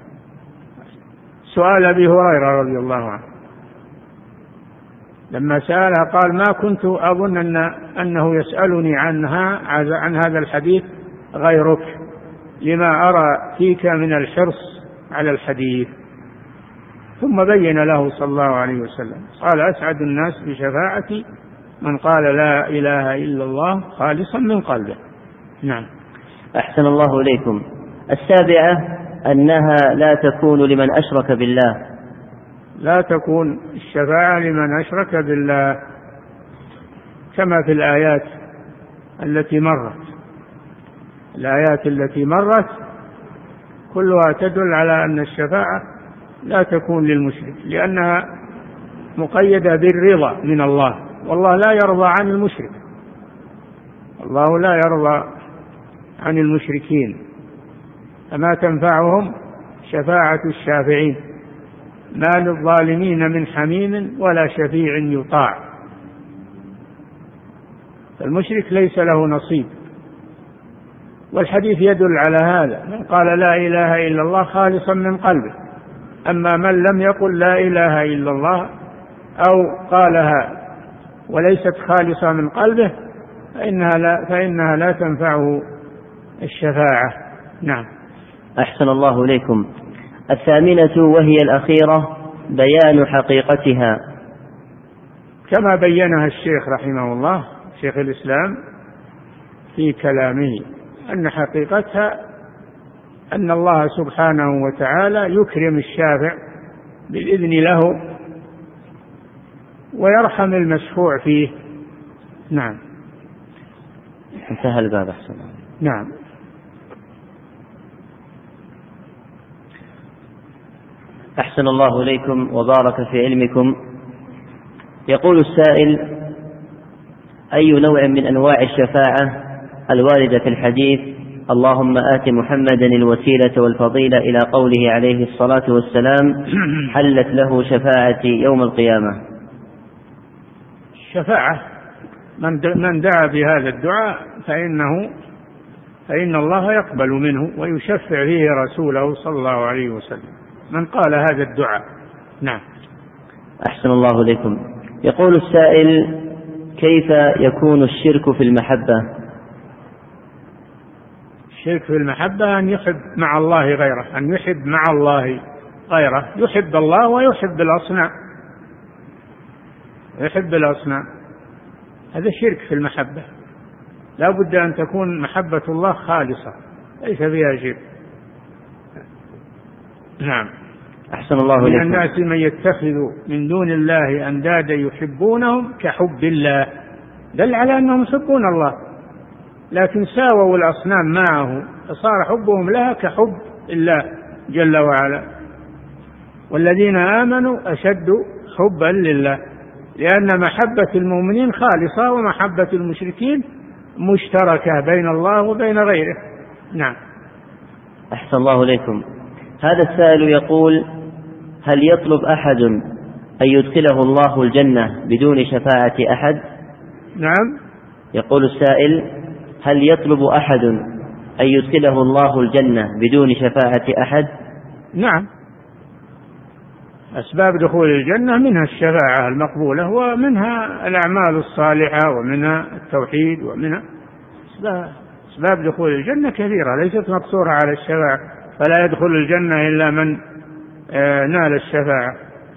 سؤال أبي هريرة رضي الله عنه لما سألها قال ما كنت أظن أنه يسألني عن هذا الحديث غيرك لما أرى فيك من الحرص على الحديث، ثم بين له صلى الله عليه وسلم قال أسعد الناس بشفاعتي من قال لا إله إلا الله خالصا من قلبه. نعم. أحسن الله إليكم. السابعة أنها لا تكون لمن أشرك بالله. لا تكون الشفاعة لمن أشرك بالله كما في الآيات التي مرت كلها تدل على أن الشفاعة لا تكون للمشرك لأنها مقيدة بالرضا من الله، والله لا يرضى عن المشرك، الله لا يرضى عن المشركين، فما تنفعهم شفاعة الشافعين، ما للظالمين من حميم ولا شفيع يطاع. فالمشرك ليس له نصيب، والحديث يدل على هذا، من قال لا إله إلا الله خالصا من قلبه. أما من لم يقل لا إله إلا الله أو قالها وليست خالصة من قلبه فإنها لا تنفعه الشفاعة. نعم. أحسن الله إليكم. الثامنة وهي الأخيرة بيان حقيقتها كما بينها الشيخ رحمه الله شيخ الإسلام في كلامه، أن حقيقتها أن الله سبحانه وتعالى يكرم الشافع بالإذن له ويرحم المشفوع فيه. نعم. انتهى الباب. أحسن. نعم. أحسن الله إليكم وبارك في علمكم. يقول السائل: أي نوع من أنواع الشفاعة الواردة في الحديث اللهم آت محمدا الوسيلة والفضيلة إلى قوله عليه الصلاة والسلام حلت له شفاعتي يوم القيامة؟ الشفاعة من دعا بهذا الدعاء فإن الله يقبل منه ويشفع فيه رسوله صلى الله عليه وسلم. من قال هذا الدعاء. نعم. أحسن الله إليكم. يقول السائل: كيف يكون الشرك في المحبة؟ الشرك في المحبة أن يحب مع الله غيره، أن يحب مع الله غيره، يحب الله ويحب الأصنام، يحب الأصنام، هذا شرك في المحبة. لا بد أن تكون محبة الله خالصة ليس فيها شرك. نعم. أحسن الله إليكم. من الناس من يتخذ من دون الله أندادا يحبونهم كحب الله، دل على أنهم يحبون الله، لكن ساووا الأصنام معه فصار حبهم لها كحب الله جل وعلا. والذين آمنوا أشد حبا لله، لأن محبة المؤمنين خالصة ومحبة المشركين مشتركة بين الله وبين غيره. نعم. أحسن الله إليكم. هذا السائل يقول: هل يطلب أحد أن يدخله الله الجنة بدون شفاعة أحد؟ نعم. يقول السائل: هل يطلب أحد أن يدخله الله الجنة بدون شفاعة أحد؟ نعم. أسباب دخول الجنة منها الشفاعة المقبولة، ومنها الأعمال الصالحة، ومنها التوحيد، ومنها أسباب دخول الجنة كثيرة ليست مقصورة على الشفاعة، فلا يدخل الجنة إلا من نال الشفاعة.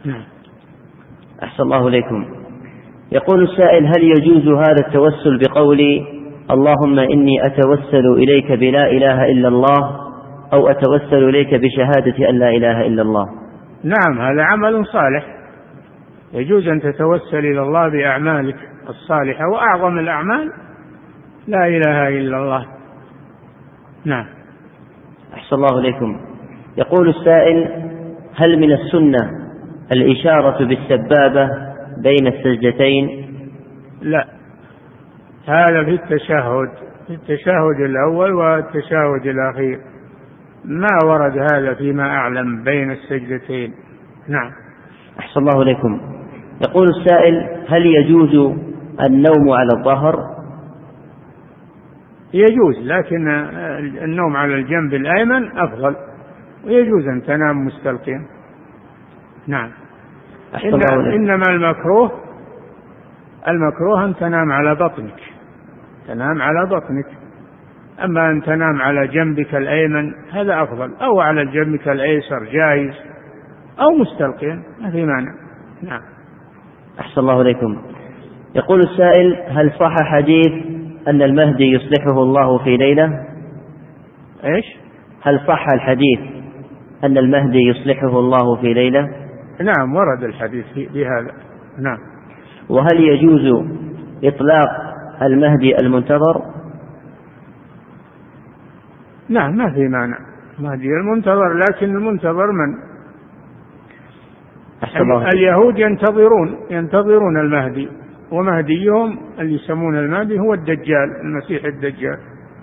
أحسن الله إليكم. يقول السائل: هل يجوز هذا التوسل بقولي اللهم إني أتوسل إليك بلا إله إلا الله، أو أتوسل إليك بشهادة أن لا إله إلا الله؟ نعم، هذا عمل صالح، يجوز أن تتوسل إلى الله بأعمالك الصالحة، وأعظم الأعمال لا إله إلا الله. نعم. أحسن الله إليكم. يقول السائل: هل من السنة الإشارة بالسبابة بين السجدتين؟ لا، هذا في التشهد الأول والتشهد الأخير، ما ورد هذا فيما أعلم بين السجدتين. نعم. أحسن الله إليكم. يقول السائل: هل يجوز النوم على الظهر؟ يجوز، لكن النوم على الجنب الأيمن أفضل، ويجوز أن تنام مستلقيا. نعم. إنما المكروه أن تنام على بطنك، تنام على بطنك، أما أن تنام على جنبك الأيمن هذا أفضل، أو على جنبك الأيسر جائز، أو مستلقيا ما في مانع. نعم. أحسن الله إليكم. يقول السائل: هل صح حديث أن المهدي يصلحه الله في ليلة؟ إيش؟ هل صح الحديث أن المهدي يصلحه الله في ليلة؟ نعم، ورد الحديث بهذا. نعم. وهل يجوز إطلاق المهدي المنتظر؟ نعم، ما في مانع، مهدي المنتظر، لكن المنتظر من؟ اليهود ينتظرون المهدي، ومهديهم اللي يسمون المهدي هو الدجال، المسيح الدجال.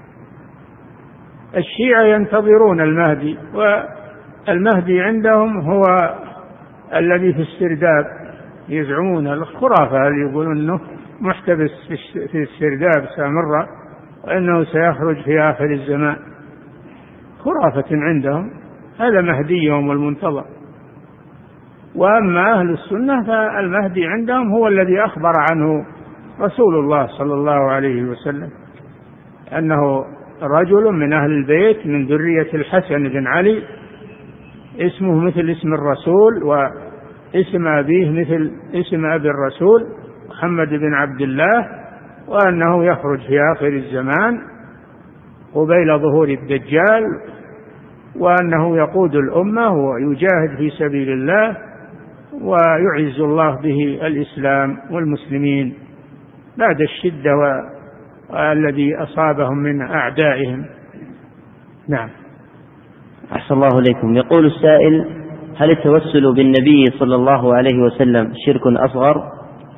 الشيعة ينتظرون المهدي، والمهدي عندهم هو الذي في السرداب، يزعمون الخرافة اللي يقولون أنه محتبس في السرداب سامرة، وأنه سيخرج في آخر الزمان، خرافة عندهم، هذا مهديهم المنتظر. وأما أهل السنة فالمهدي عندهم هو الذي أخبر عنه رسول الله صلى الله عليه وسلم، أنه رجل من أهل البيت من ذرية الحسن بن علي، اسمه مثل اسم الرسول، واسم أبيه مثل اسم أبي الرسول محمد بن عبد الله، وأنه يخرج في آخر الزمان قبيل ظهور الدجال، وأنه يقود الأمة ويجاهد في سبيل الله، ويعز الله به الإسلام والمسلمين بعد الشدة والذي أصابهم من أعدائهم. نعم. أحسن الله إليكم. يقول السائل: هل التوسل بالنبي صلى الله عليه وسلم شرك أصغر؟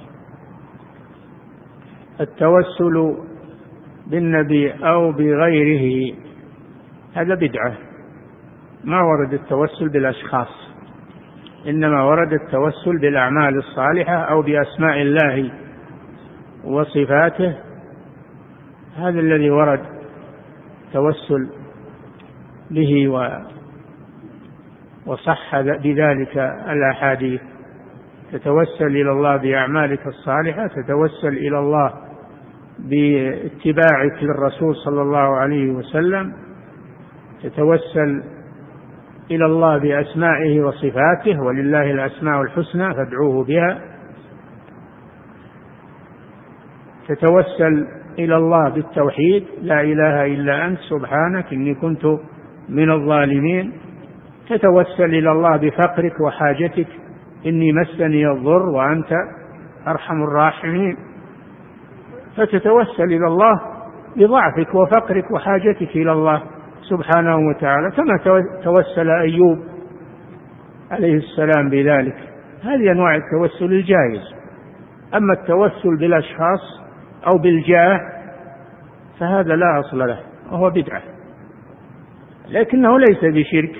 التوسل بالنبي أو بغيره هذا بدعة، ما ورد التوسل بالأشخاص، إنما ورد التوسل بالأعمال الصالحة أو بأسماء الله وصفاته، هذا الذي ورد توسل به وصح بذلك الأحاديث. تتوسل إلى الله بأعمالك الصالحة، تتوسل إلى الله باتباعك للرسول صلى الله عليه وسلم، تتوسل إلى الله بأسمائه وصفاته، ولله الأسماء الحسنى فادعوه بها. تتوسل إلى الله بالتوحيد، لا إله إلا أنت سبحانك إني كنت من الظالمين. تتوسل إلى الله بفقرك وحاجتك، إني مسني الضر وأنت أرحم الراحمين. فتتوسل إلى الله بضعفك وفقرك وحاجتك إلى الله سبحانه وتعالى، كما توسل أيوب عليه السلام بذلك. هذه أنواع التوسل الجائز. أما التوسل بالأشخاص أو بالجاه فهذا لا أصل له وهو بدعة، لكنه ليس بشرك.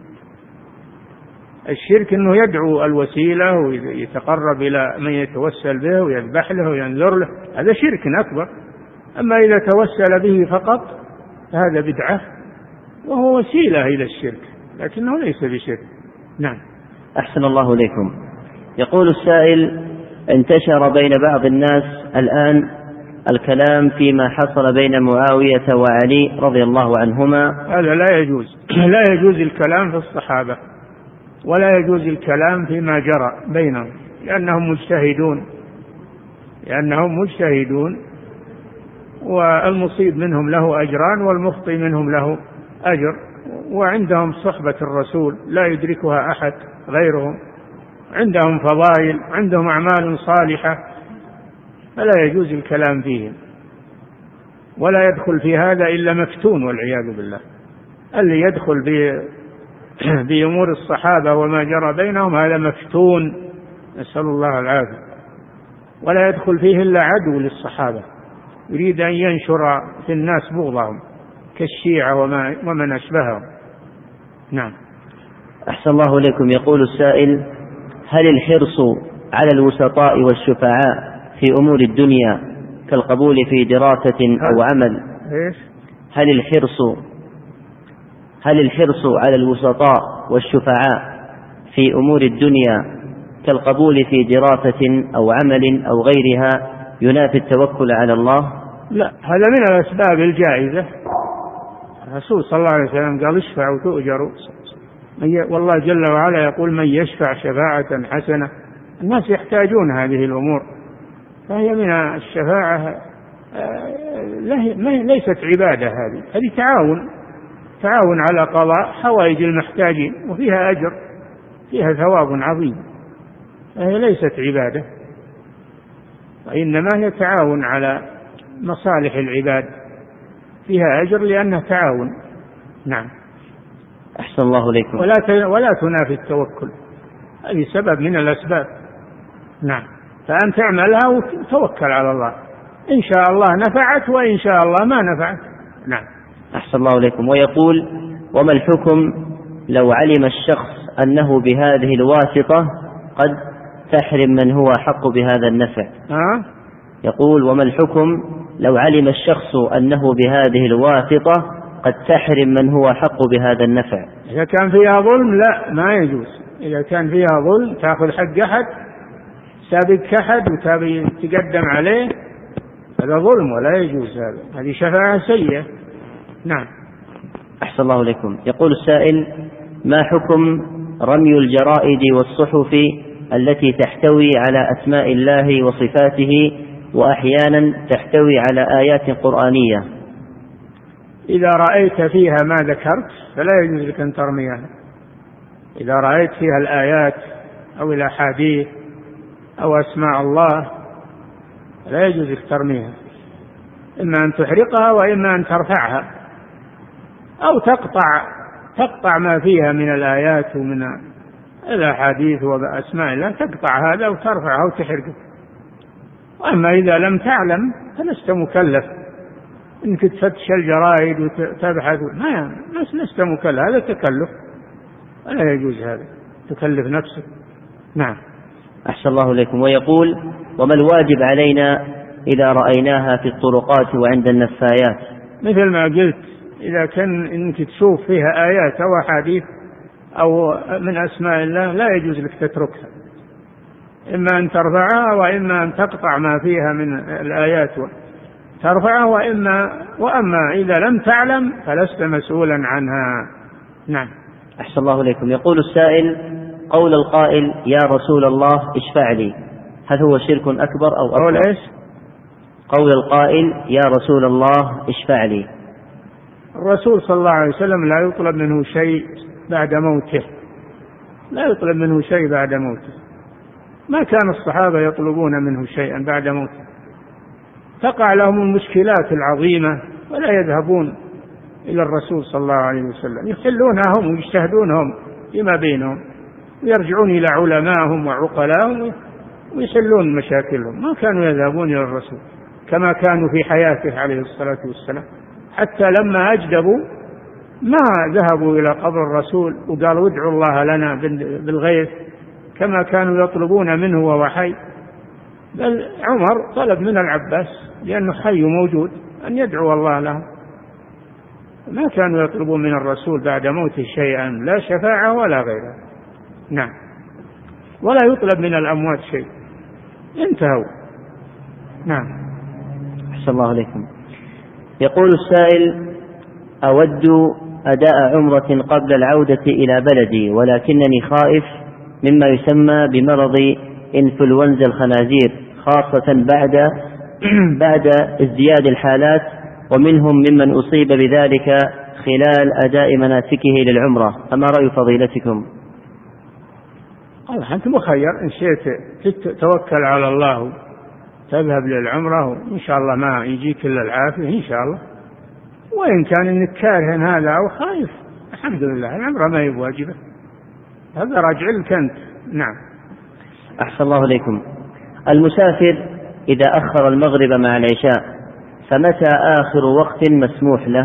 الشرك أنه يدعو الوسيلة ويتقرب إلى من يتوسل به ويذبح له وينذر له، هذا شرك أكبر. أما إذا توسل به فقط فهذا بدعة وهو وسيلة إلى الشرك، لكنه ليس بشرك. نعم. أحسن الله إليكم. يقول السائل: انتشر بين بعض الناس الآن الكلام فيما حصل بين معاوية وعلي رضي الله عنهما. هذا لا يجوز. لا يجوز الكلام في الصحابة، ولا يجوز الكلام فيما جرى بينهم، لأنهم مجتهدون، والمصيب منهم له أجران والمخطئ منهم له أجر، وعندهم صحبة الرسول لا يدركها أحد غيرهم، عندهم فضائل، عندهم أعمال صالحة، فلا يجوز الكلام فيهم، ولا يدخل في هذا إلا مفتون والعياذ بالله. اللي يدخل بأمور الصحابة وما جرى بينهم هذا مفتون، نسأل الله العافية. ولا يدخل فيه إلا عدو للصحابة يريد أن ينشر في الناس بغضهم كالشيعة ومن أشبههم. نعم. أحسن الله إليكم. يقول السائل: هل الحرص على الوسطاء والشفعاء في أمور الدنيا كالقبول في دراسة أو عمل؟ هل الحرص على الوسطاء والشفعاء في أمور الدنيا كالقبول في دراسة أو عمل أو غيرها ينافي التوكل على الله؟ لا، هذا من الأسباب الجائزة. الرسول صلى الله عليه وسلم قال: اشفعوا تؤجروا. والله جل وعلا يقول: من يشفع شفاعة حسنة. الناس يحتاجون هذه الأمور، فهي من الشفاعة، ليست عبادة. هذه تعاون على قضاء حوائج المحتاجين، وفيها أجر، فيها ثواب عظيم، فهي ليست عبادة، وإنما هي تعاون على مصالح العباد، فيها أجر لأنها تعاون. نعم. أحسن الله إليكم. ولا تنافي التوكل، هذه سبب من الأسباب. نعم. فأن تعملها وتوكل على الله، إن شاء الله نفعت وإن شاء الله ما نفعت. نعم. أحسن الله إليكم. ويقول: وما الحكم لو علم الشخص أنه بهذه الواسطة قد تحرم من هو حق بهذا النفع؟ يقول: وما الحكم لو علم الشخص أنه بهذه الواسطة قد تحرم من هو حق بهذا النفع؟ إذا كان فيها ظلم لا، ما يجوز. إذا كان فيها ظلم تأخذ حق أحد، سابق أحد وتقدم عليه، هذا ظلم ولا يجوز. هذه شفاعة سيئة. نعم. أحسن الله إليكم. يقول السائل: ما حكم رمي الجرائد والصحف التي تحتوي على أسماء الله وصفاته وأحيانا تحتوي على آيات قرآنية؟ إذا رأيت فيها ما ذكرت فلا يجوز لك أن ترميها. إذا رأيت فيها الآيات أو الأحاديث أو أسماء الله لا يجوز لك ترميها، إما أن تحرقها وإما أن ترفعها، أو تقطع ما فيها من الآيات ومن الأحاديث وأسماء الله، تقطع هذا وترفعها وتحرقه. وأما إذا لم تعلم فلست مكلف إنك تفتش الجرائد وتبحث، لست مكلف، هذا تكلف، ولا يجوز هذا، تكلف نفسك. نعم. أحسن الله إليكم. ويقول: وما الواجب علينا إذا رأيناها في الطرقات وعند النفايات؟ مثل ما قلت، إذا كان إنك تشوف فيها آيات أو أحاديث أو من أسماء الله لا يجوز لك تتركها، إما أن ترفعها وإما أن تقطع ما فيها من الآيات ترفعها، وأما إذا لم تعلم فلست مسؤولا عنها. نعم. أحسن الله إليكم. يقول السائل: قول القائل يا رسول الله اشفع لي، هل هو شرك أكبر أو أصغر؟ قول القائل يا رسول الله اشفع لي. الرسول صلى الله عليه وسلم لا يطلب منه شيء بعد موته، لا يطلب منه شيء بعد موته، ما كان الصحابة يطلبون منه شيئا بعد موته، تقع لهم المشكلات العظيمة ولا يذهبون إلى الرسول صلى الله عليه وسلم، يحلونها هم ويجتهدونهم فيما بينهم ويرجعون إلى علمائهم وعقلاهم ويحلون مشاكلهم، ما كانوا يذهبون إلى الرسول كما كانوا في حياته عليه الصلاة والسلام. حتى لما أجدبوا ما ذهبوا إلى قبر الرسول وقالوا ادعوا الله لنا بالغيث كما كانوا يطلبون منه وهو حي، بل عمر طلب من العباس لأنه حي موجود أن يدعو الله له، ما كانوا يطلبون من الرسول بعد موته شيئا، لا شفاعة ولا غيرها. نعم. ولا يطلب من الأموات شيء، انتهوا. نعم. أحسن الله عليكم. يقول السائل: أود أداء عمرة قبل العودة إلى بلدي، ولكنني خائف مما يسمى بمرض إنفلونزا الخنازير، خاصة بعد ازدياد الحالات، ومنهم ممن أصيب بذلك خلال أداء مناسكه للعمرة، فما رأي فضيلتكم؟ أنت مخير، إن شئت توكل على الله تذهب للعمرة وإن شاء الله ما يجيك إلا العافية إن شاء الله، وإن كان إنك كاره هذا أو خايف الحمد لله العمرة ما هي واجبة، هذا راجع لك أنت. نعم. أحسن الله إليكم. المسافر إذا أخر المغرب مع العشاء فمتى آخر وقت مسموح له؟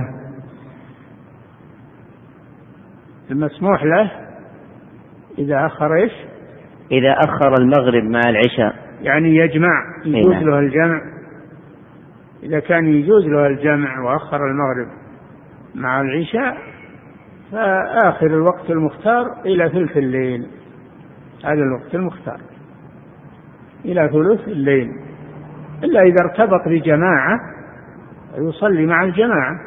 المسموح له إذا أخر إيش؟ إذا أخر المغرب مع العشاء يعني يجمع، يجوز له الجمع، إذا كان يجوز له الجمع وأخر المغرب مع العشاء فآخر الوقت المختار إلى ثلث الليل، هذا الوقت المختار إلى ثلث الليل، إلا إذا ارتبط بجماعة يصلي مع الجماعة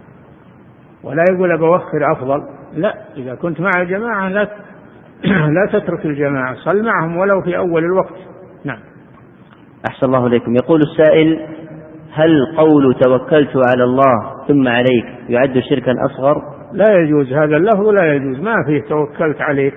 ولا يقول بوخر أفضل، لا، إذا كنت مع الجماعة لا تترك الجماعة، صل معهم ولو في أول الوقت. نعم. أحسن الله إليكم. يقول السائل: هل قول توكلت على الله ثم عليك يعد شركا أصغر؟ لا يجوز هذا اللفظ، لا يجوز، ما فيه توكلت عليك،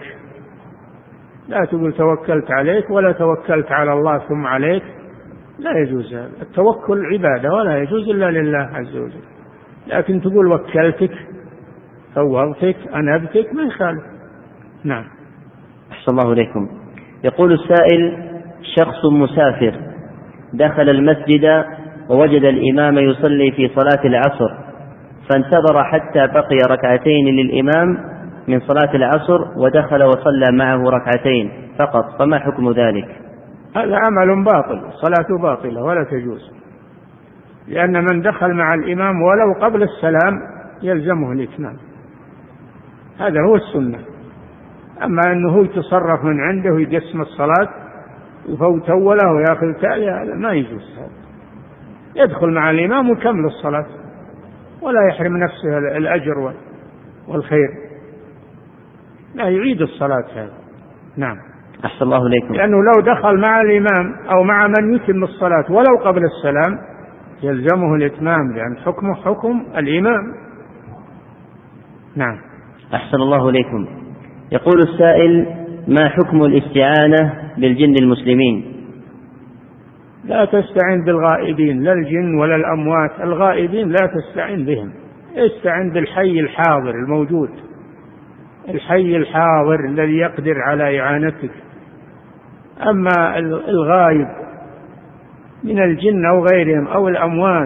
لا تقول توكلت عليك ولا توكلت على الله ثم عليك، لا يجوز هذا، التوكل عبادة ولا يجوز إلا لله عز وجل، لكن تقول وكلتك فوضتك أنبتك ما يخالف. نعم. أحسن الله إليكم. يقول السائل: شخص مسافر دخل المسجد ووجد الإمام يصلي في صلاة العصر، فانتظر حتى بقي ركعتين للإمام من صلاة العصر ودخل وصلى معه ركعتين فقط، فما حكم ذلك؟ هذا عمل باطل، صلاته باطلة ولا تجوز، لأن من دخل مع الإمام ولو قبل السلام يلزمه الإتمام، هذا هو السنة. أما أنه يتصرف من عنده ويقسم الصلاة يفوت أوله ويأخذ تالي، هذا ما يجوز، يدخل مع الإمام ويكمل الصلاة ولا يحرم نفسه الأجر والخير، لا يعيد الصلاة هذا. نعم. أحسن الله إليكم. لأنه لو دخل مع الإمام أو مع من يتم الصلاة ولو قبل السلام يلزمه الإتمام، لأن حكمه حكم الإمام. نعم. أحسن الله إليكم. يقول السائل: ما حكم الاستعانة بالجن المسلمين؟ لا تستعين بالغائبين، لا الجن ولا الأموات، الغائبين لا تستعين بهم، استعين بالحي الحاضر الموجود، الحي الحاضر الذي يقدر على إعانتك. أما الغائب من الجن أو غيرهم أو الأموات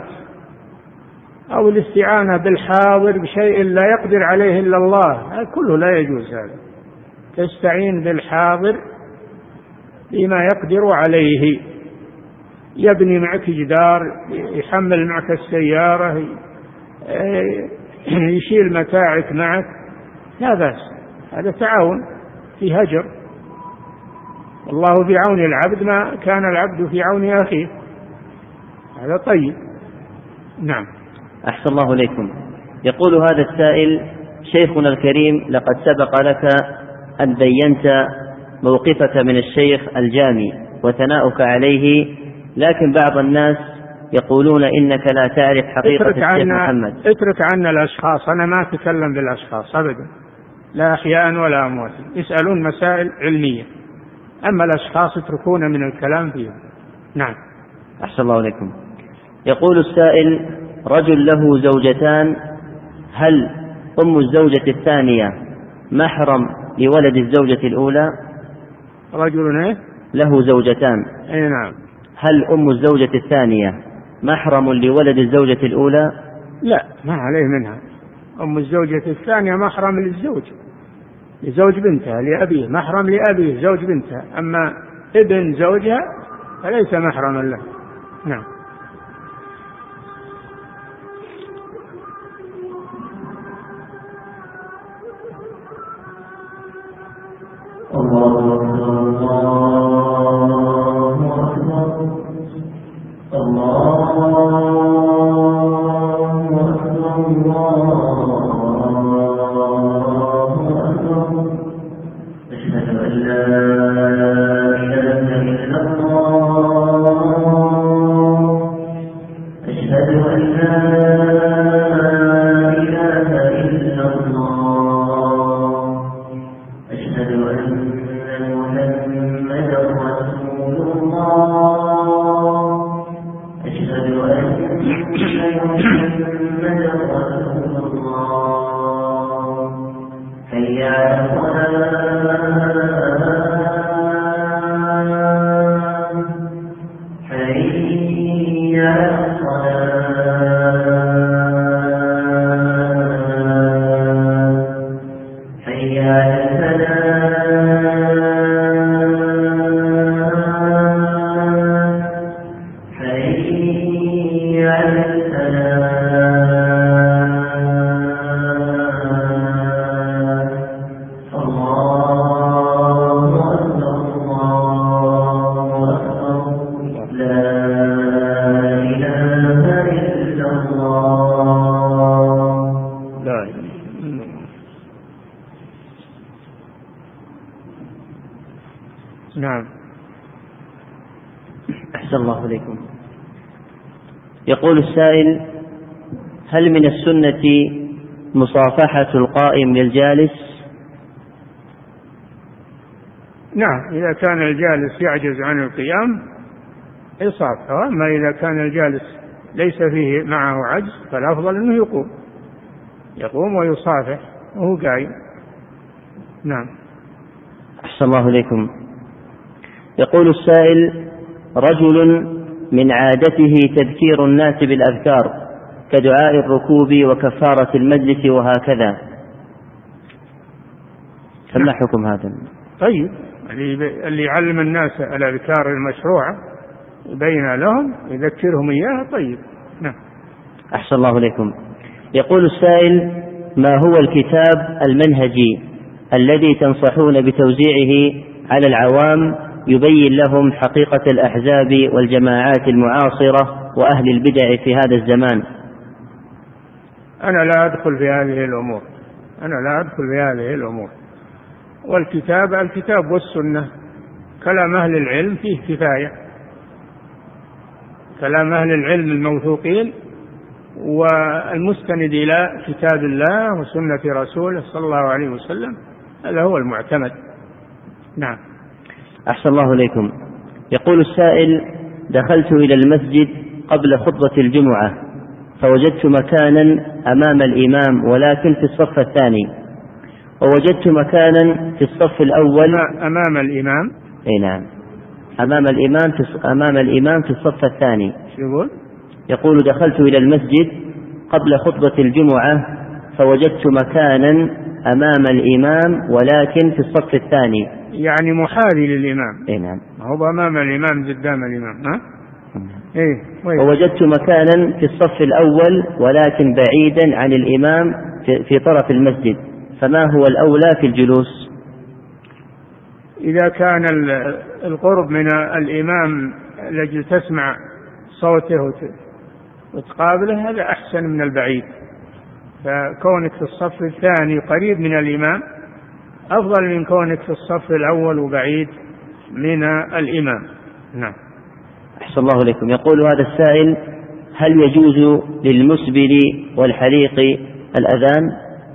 أو الاستعانة بالحاضر بشيء لا يقدر عليه إلا الله، هذا كله لا يجوز. هذا تستعين بالحاضر بما يقدر عليه، يبني معك جدار، يحمل معك السيارة، يشيل متاعك معك، لا بأس، هذا تعاون في هجر، والله في عون العبد ما كان العبد في عون أخيه، هذا طيب. نعم. أحسن الله إليكم. يقول هذا السائل: شيخنا الكريم، لقد سبق لك أن بينت موقفك من الشيخ الجامي وثناؤك عليه، لكن بعض الناس يقولون إنك لا تعرف حقيقة الشيخ محمد. اترك عنا الأشخاص، أنا ما أتكلم بالأشخاص أبدا، لا أحياء ولا أموات، يسألون مسائل علمية، أما الأشخاص اتركون من الكلام فيهم. نعم. أحسن الله إليكم. يقول السائل: رجل له زوجتان، هل أم الزوجة الثانية محرم لولد الزوجة الأولى؟ رجل له زوجتان. أي نعم. هل أم الزوجة الثانية محرم لولد الزوجة الأولى؟ لا، ما عليه منها. أم الزوجة الثانية محرم للزوج، لزوج بنتها، لأبيه، محرم لأبيه زوج بنتها، أما ابن زوجها فليس محرما له. نعم. نعم. أحسن الله إليكم. يقول السائل: هل من السنة مصافحة القائم للجالس؟ نعم، إذا كان الجالس يعجز عن القيام يصافحه، أما إذا كان الجالس ليس فيه معه عجز فالأفضل أنه يقوم ويصافح وهو قايم. نعم. أحسن الله إليكم. يقول السائل: رجل من عادته تذكير الناس بالأذكار كدعاء الركوب وكفارة المجلس وهكذا، فما حكم هذا؟ طيب، اللي يعلم الناس الأذكار المشروعة يبين لهم، يذكرهم إياها. طيب. نعم. أحسن الله إليكم. يقول السائل: ما هو الكتاب المنهجي الذي تنصحون بتوزيعه على العوام يبين لهم حقيقة الأحزاب والجماعات المعاصرة وأهل البدع في هذا الزمان؟ أنا لا أدخل في هذه الأمور. الكتاب والسنة كلام أهل العلم فيه كفاية، كلام أهل العلم الموثوقين والمستند إلى كتاب الله وسنة رسوله صلى الله عليه وسلم، هذا هو المعتمد. نعم. أحسن الله إليكم. يقول السائل: دخلت إلى المسجد قبل خطبة الجمعة فوجدت مكانا أمام الإمام ولكن في الصف الثاني، ووجدت مكانا في الصف الأول أمام الإمام. أي نعم، أمام الإمام في الصف الثاني. يقول: دخلت إلى المسجد قبل خطبة الجمعة فوجدت مكانا أمام الإمام ولكن في الصف الثاني، يعني محاذي للإمام. أي نعم. هو أمام الإمام قدام الإمام. ووجدت مكانا في الصف الأول ولكن بعيدا عن الإمام في طرف المسجد، فما هو الأولى في الجلوس؟ إذا كان القرب من الإمام الذي تسمع صوته وتقابله هذا أحسن من البعيد، فكونك في الصف الثاني قريب من الإمام أفضل من كونك في الصف الأول وبعيد من الإمام. نعم. أحسن الله إليكم. يقول هذا السائل: هل يجوز للمسبل والحليق الأذان؟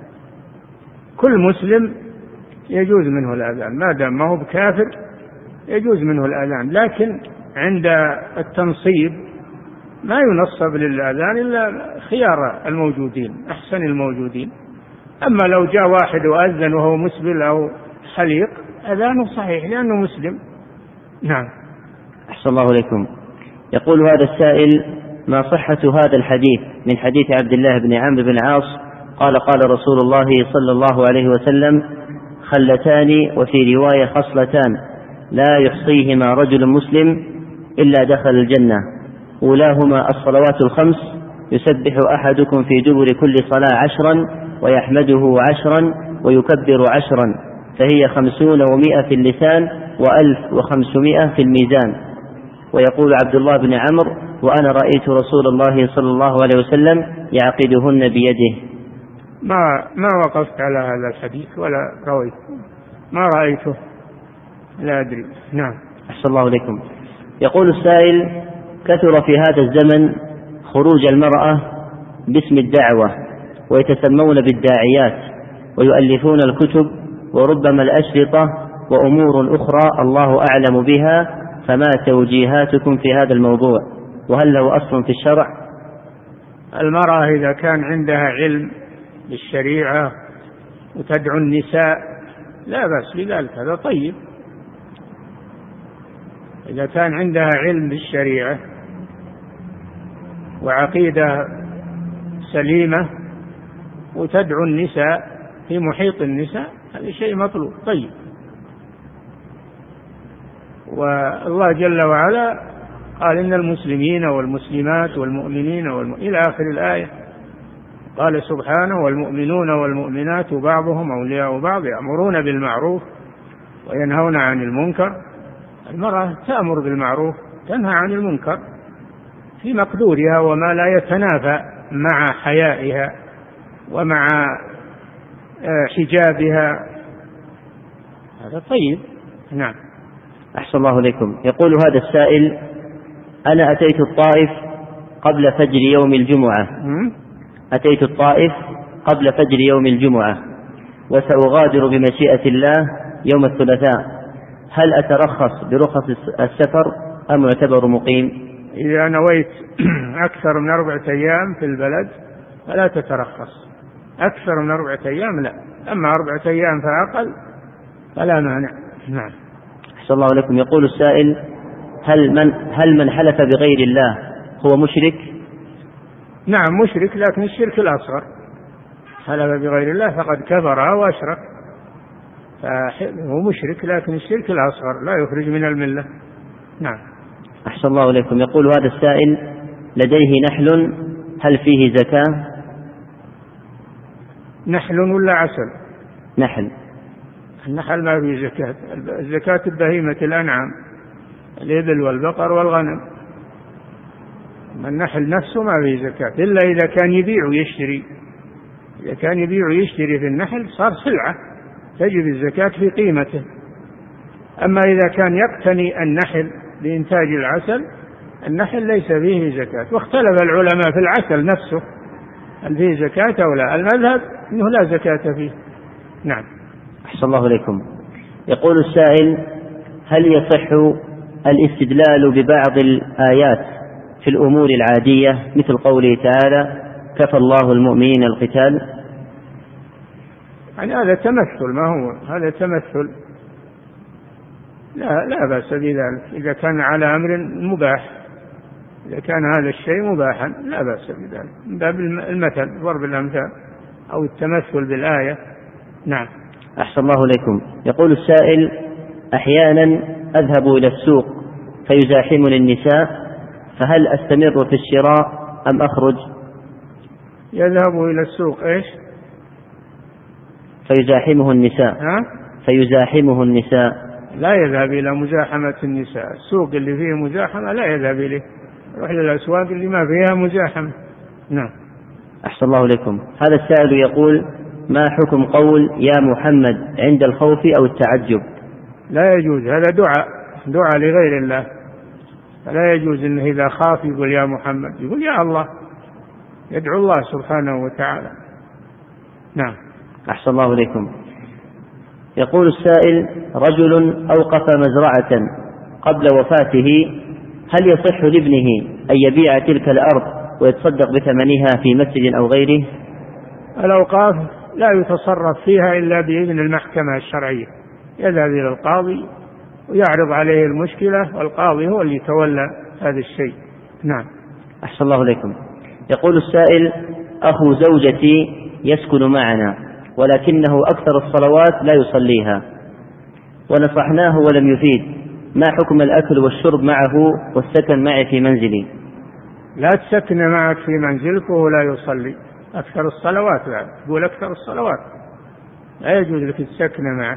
كل مسلم يجوز منه الأذان ما دام ما هو بكافر، يجوز منه الأذان، لكن عند التنصيب ما ينصب للأذان إلا خيار الموجودين أحسن الموجودين. أما لو جاء واحد وأذن وهو مسبل أو حليق أذانه صحيح لأنه مسلم. نعم. أحسن الله إليكم. يقول هذا السائل: ما صحة هذا الحديث من حديث عبد الله بن عمرو بن العاص قال: قال رسول الله صلى الله عليه وسلم: خلتان وفي رواية خصلتان لا يحصيهما رجل مسلم إلا دخل الجنة، أولاهما الصلوات الخمس، يسبح أحدكم في دبر كل صلاة 10 ويحمده 10 ويكبر 10، فهي 50 و100 في اللسان و1500 في الميزان. ويقول عبد الله بن عمرو: وأنا رأيت رسول الله صلى الله عليه وسلم يعقدهن بيده. ما وقفت على هذا الحديث ولا رويت، ما رأيته، لا أدري. نعم. أحسن الله إليكم. يقول السائل: كثر في هذا الزمن خروج المرأة باسم الدعوة ويتسمون بالداعيات ويؤلفون الكتب وربما الأشرطة وأمور أخرى الله أعلم بها، فما توجيهاتكم في هذا الموضوع؟ وهل له أصل في الشرع؟ المرأة إذا كان عندها علم بالشريعة وتدعو النساء لا بأس بذلك، هذا طيب. إذا كان عندها علم بالشريعة وعقيدة سليمة وتدعو النساء في محيط النساء هذا شيء مطلوب طيب. والله جل وعلا قال: إن المسلمين والمسلمات والمؤمنين إلى آخر الآية. قال سبحانه: والمؤمنون والمؤمنات بعضهم أولياء بعض يأمرون بالمعروف وينهون عن المنكر. المرأة تأمر بالمعروف تنهى عن المنكر في مقدورها وما لا يتنافى مع حيائها ومع حجابها، هذا طيب. نعم. أحسن الله إليكم. يقول هذا السائل: أنا أتيت الطائف قبل فجر يوم الجمعة، أتيت الطائف قبل فجر يوم الجمعة وسأغادر بمشيئة الله يوم الثلاثاء، هل أترخص برخص السفر أم أعتبر مقيم؟ إذا نويت أكثر من 4 أيام في البلد فلا تترخص، أكثر من 4 أيام لا، أما 4 أيام فأقل فلا مانع. نعم. أحسن الله لكم. يقول السائل: هل من حلف بغير الله هو مشرك؟ نعم مشرك، لكن الشرك الأصغر. حلف بغير الله فقد كفر وأشرك، فهو مشرك، لكن الشرك الأصغر لا يخرج من الملة. نعم. أحسن الله إليكم. يقول هذا السائل: لديه نحل، هل فيه زكاة؟ نحل ولا عسل؟ نحل. النحل ما فيه زكاة، الزكاة بهيمة الأنعام، الإبل والبقر والغنم. النحل نفسه ما فيه زكاة إلا إذا كان يبيع ويشتري. إذا كان يبيع ويشتري في النحل صار سلعة تجب الزكاة في قيمته. أما إذا كان يقتني النحل لإنتاج العسل النحل ليس فيه زكاة. واختلف العلماء في العسل نفسه هل فيه زكاة أو لا، المذهب أنه لا زكاة فيه. نعم. أحسن الله إليكم. يقول السائل: هل يصح الاستدلال ببعض الآيات في الأمور العادية مثل قوله تعالى: كفى الله المؤمنين القتال؟ يعني هذا تمثل، ما هو هذا تمثل، لا بأس بذلك إذا كان على أمر مباح. إذا كان هذا الشيء مباحا لا بأس بذلك، من باب المثل، ضرب الأمثال أو التمثل بالآية. نعم. أحسن الله إليكم. يقول السائل: أحيانا أذهب إلى السوق فيزاحمني النساء، فهل أستمر في الشراء أم أخرج؟ يذهب إلى السوق إيش؟ فيزاحمه النساء. لا يذهب إلى مزاحمة النساء. السوق اللي فيه مزاحمة لا يذهب إليه، يروح للأسواق اللي ما فيها مزاحمة. نعم. أحسن الله إليكم. هذا السائل يقول: ما حكم قول يا محمد عند الخوف أو التعجب؟ لا يجوز، هذا دعاء لغير الله، فلا يجوز إنه إذا خاف يقول يا محمد، يقول يا الله، يدعو الله سبحانه وتعالى. نعم. أحسن الله إليكم. يقول السائل: رجل أوقف مزرعة قبل وفاته، هل يصح لابنه أن يبيع تلك الأرض ويتصدق بثمنها في مسجد أو غيره؟ الأوقاف لا يتصرف فيها إلا بإذن المحكمة الشرعية، يذهب إلى القاضي ويعرض عليه المشكلة، والقاضي هو اللي يتولى هذا الشيء. نعم. أحسن الله إليكم. يقول السائل: أخو زوجتي يسكن معنا ولكنه أكثر الصلوات لا يصليها، ونصحناه ولم يفيد، ما حكم الأكل والشرب معه والسكن معي في منزلي؟ لا تسكن معك في منزلك وهو لا يصلي. أكثر الصلوات، لا تقول أكثر الصلوات، لا يجوز لك تسكن معك.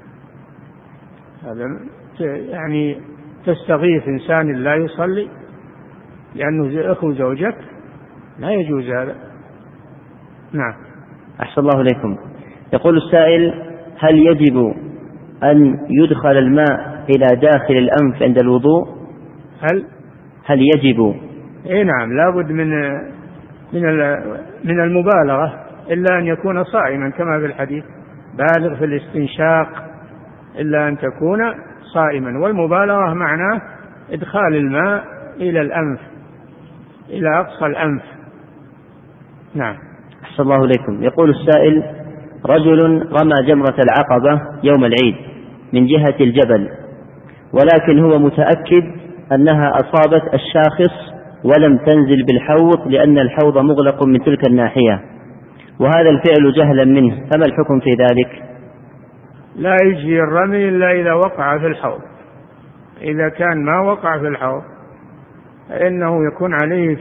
هذا يعني تستغيث إنسان لا يصلي لأنه أخو زوجك، لا يجوز هذا. نعم. أحسن الله إليكم. يقول السائل: هل يجب أن يدخل الماء إلى داخل الأنف عند الوضوء؟ هل يجب؟ إيه نعم، لابد من المبالغة، إلا أن يكون صائما كما في الحديث: بالغ في الاستنشاق إلا أن تكون صائما. والمبالغة معناه إدخال الماء إلى الأنف، إلى أقصى الأنف. نعم. أحسن الله إليكم. يقول السائل: رجل رمى جمرة العقبة يوم العيد من جهة الجبل، ولكن هو متأكد أنها أصابت الشاخص ولم تنزل بالحوض لأن الحوض مغلق من تلك الناحية، وهذا الفعل جهلا منه، فما الحكم في ذلك؟ لا يجزي الرمي إلا إذا وقع في الحوض. إذا كان ما وقع في الحوض فإنه يكون عليه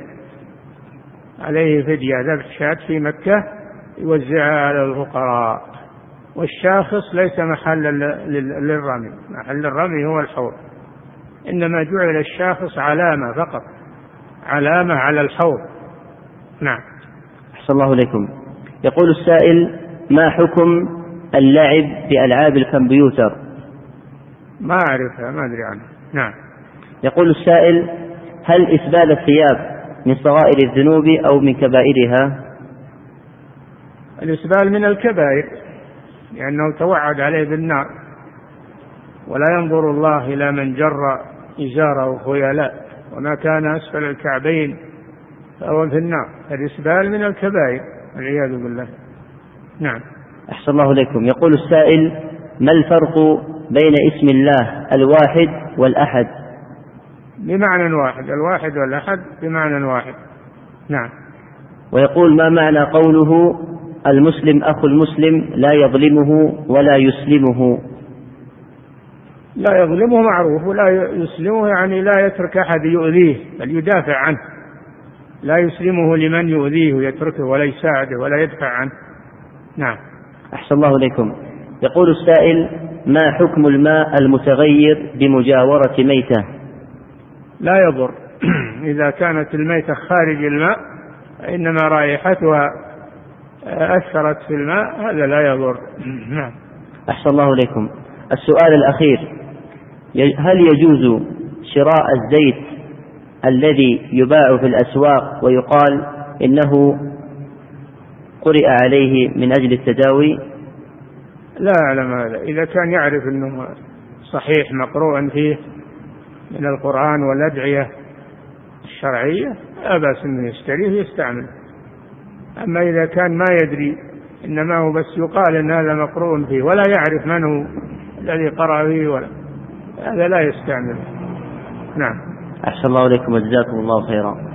فدية، ذبح شاة في مكة يوزعها على الفقراء. والشاخص ليس محلا للرمي، محل الرمي هو الحوض، إنما جعل الشاخص علامة فقط، علامة على الحوض. نعم. أحسن الله إليكم. يقول السائل: ما حكم اللعب بألعاب الكمبيوتر؟ ما أعرفها، ما أدري عنها. نعم. يقول السائل: هل إسبال الثياب من صغائر الذنوب أو من كبائرها؟ الإسبال من الكبائر، لأنه توعد عليه بالنار، ولا ينظر الله إلى من جر إزاره خيلاء، وما كان أسفل الكعبين فهو في النار. الإسبال من الكبائر والعياذ بالله. نعم. أحسن الله إليكم. يقول السائل: ما الفرق بين اسم الله الواحد والأحد؟ بمعنى واحد، الواحد والأحد بمعنى واحد. نعم. ويقول: ما معنى قوله المسلم أخو المسلم لا يظلمه ولا يسلمه؟ لا يظلمه معروف، ولا يسلمه يعني لا يترك أحد يؤذيه بل يدافع عنه، لا يسلمه لمن يؤذيه ويتركه ولا يساعده ولا يدفع عنه. نعم. أحسن الله إليكم. يقول السائل: ما حكم الماء المتغير بمجاورة ميتة؟ لا يضر. إذا كانت الميتة خارج الماء إنما رائحتها أثرت في الماء، هذا لا يضر. نعم. أحسن الله إليكم. السؤال الأخير: هل يجوز شراء الزيت الذي يباع في الأسواق ويقال إنه قرئ عليه من أجل التداوي؟ لا أعلم هذا. إذا كان يعرف أنه صحيح مقروءا فيه من القرآن والأدعية الشرعية لا بأس أنه يشتريه ويستعمل. أما إذا كان ما يدري إنما هو بس يقال أن هذا مقروء فيه ولا يعرف من هو الذي قرأ فيه هذا لا يستعمل. نعم. أحسن الله إليكم وجزاكم الله خيرا.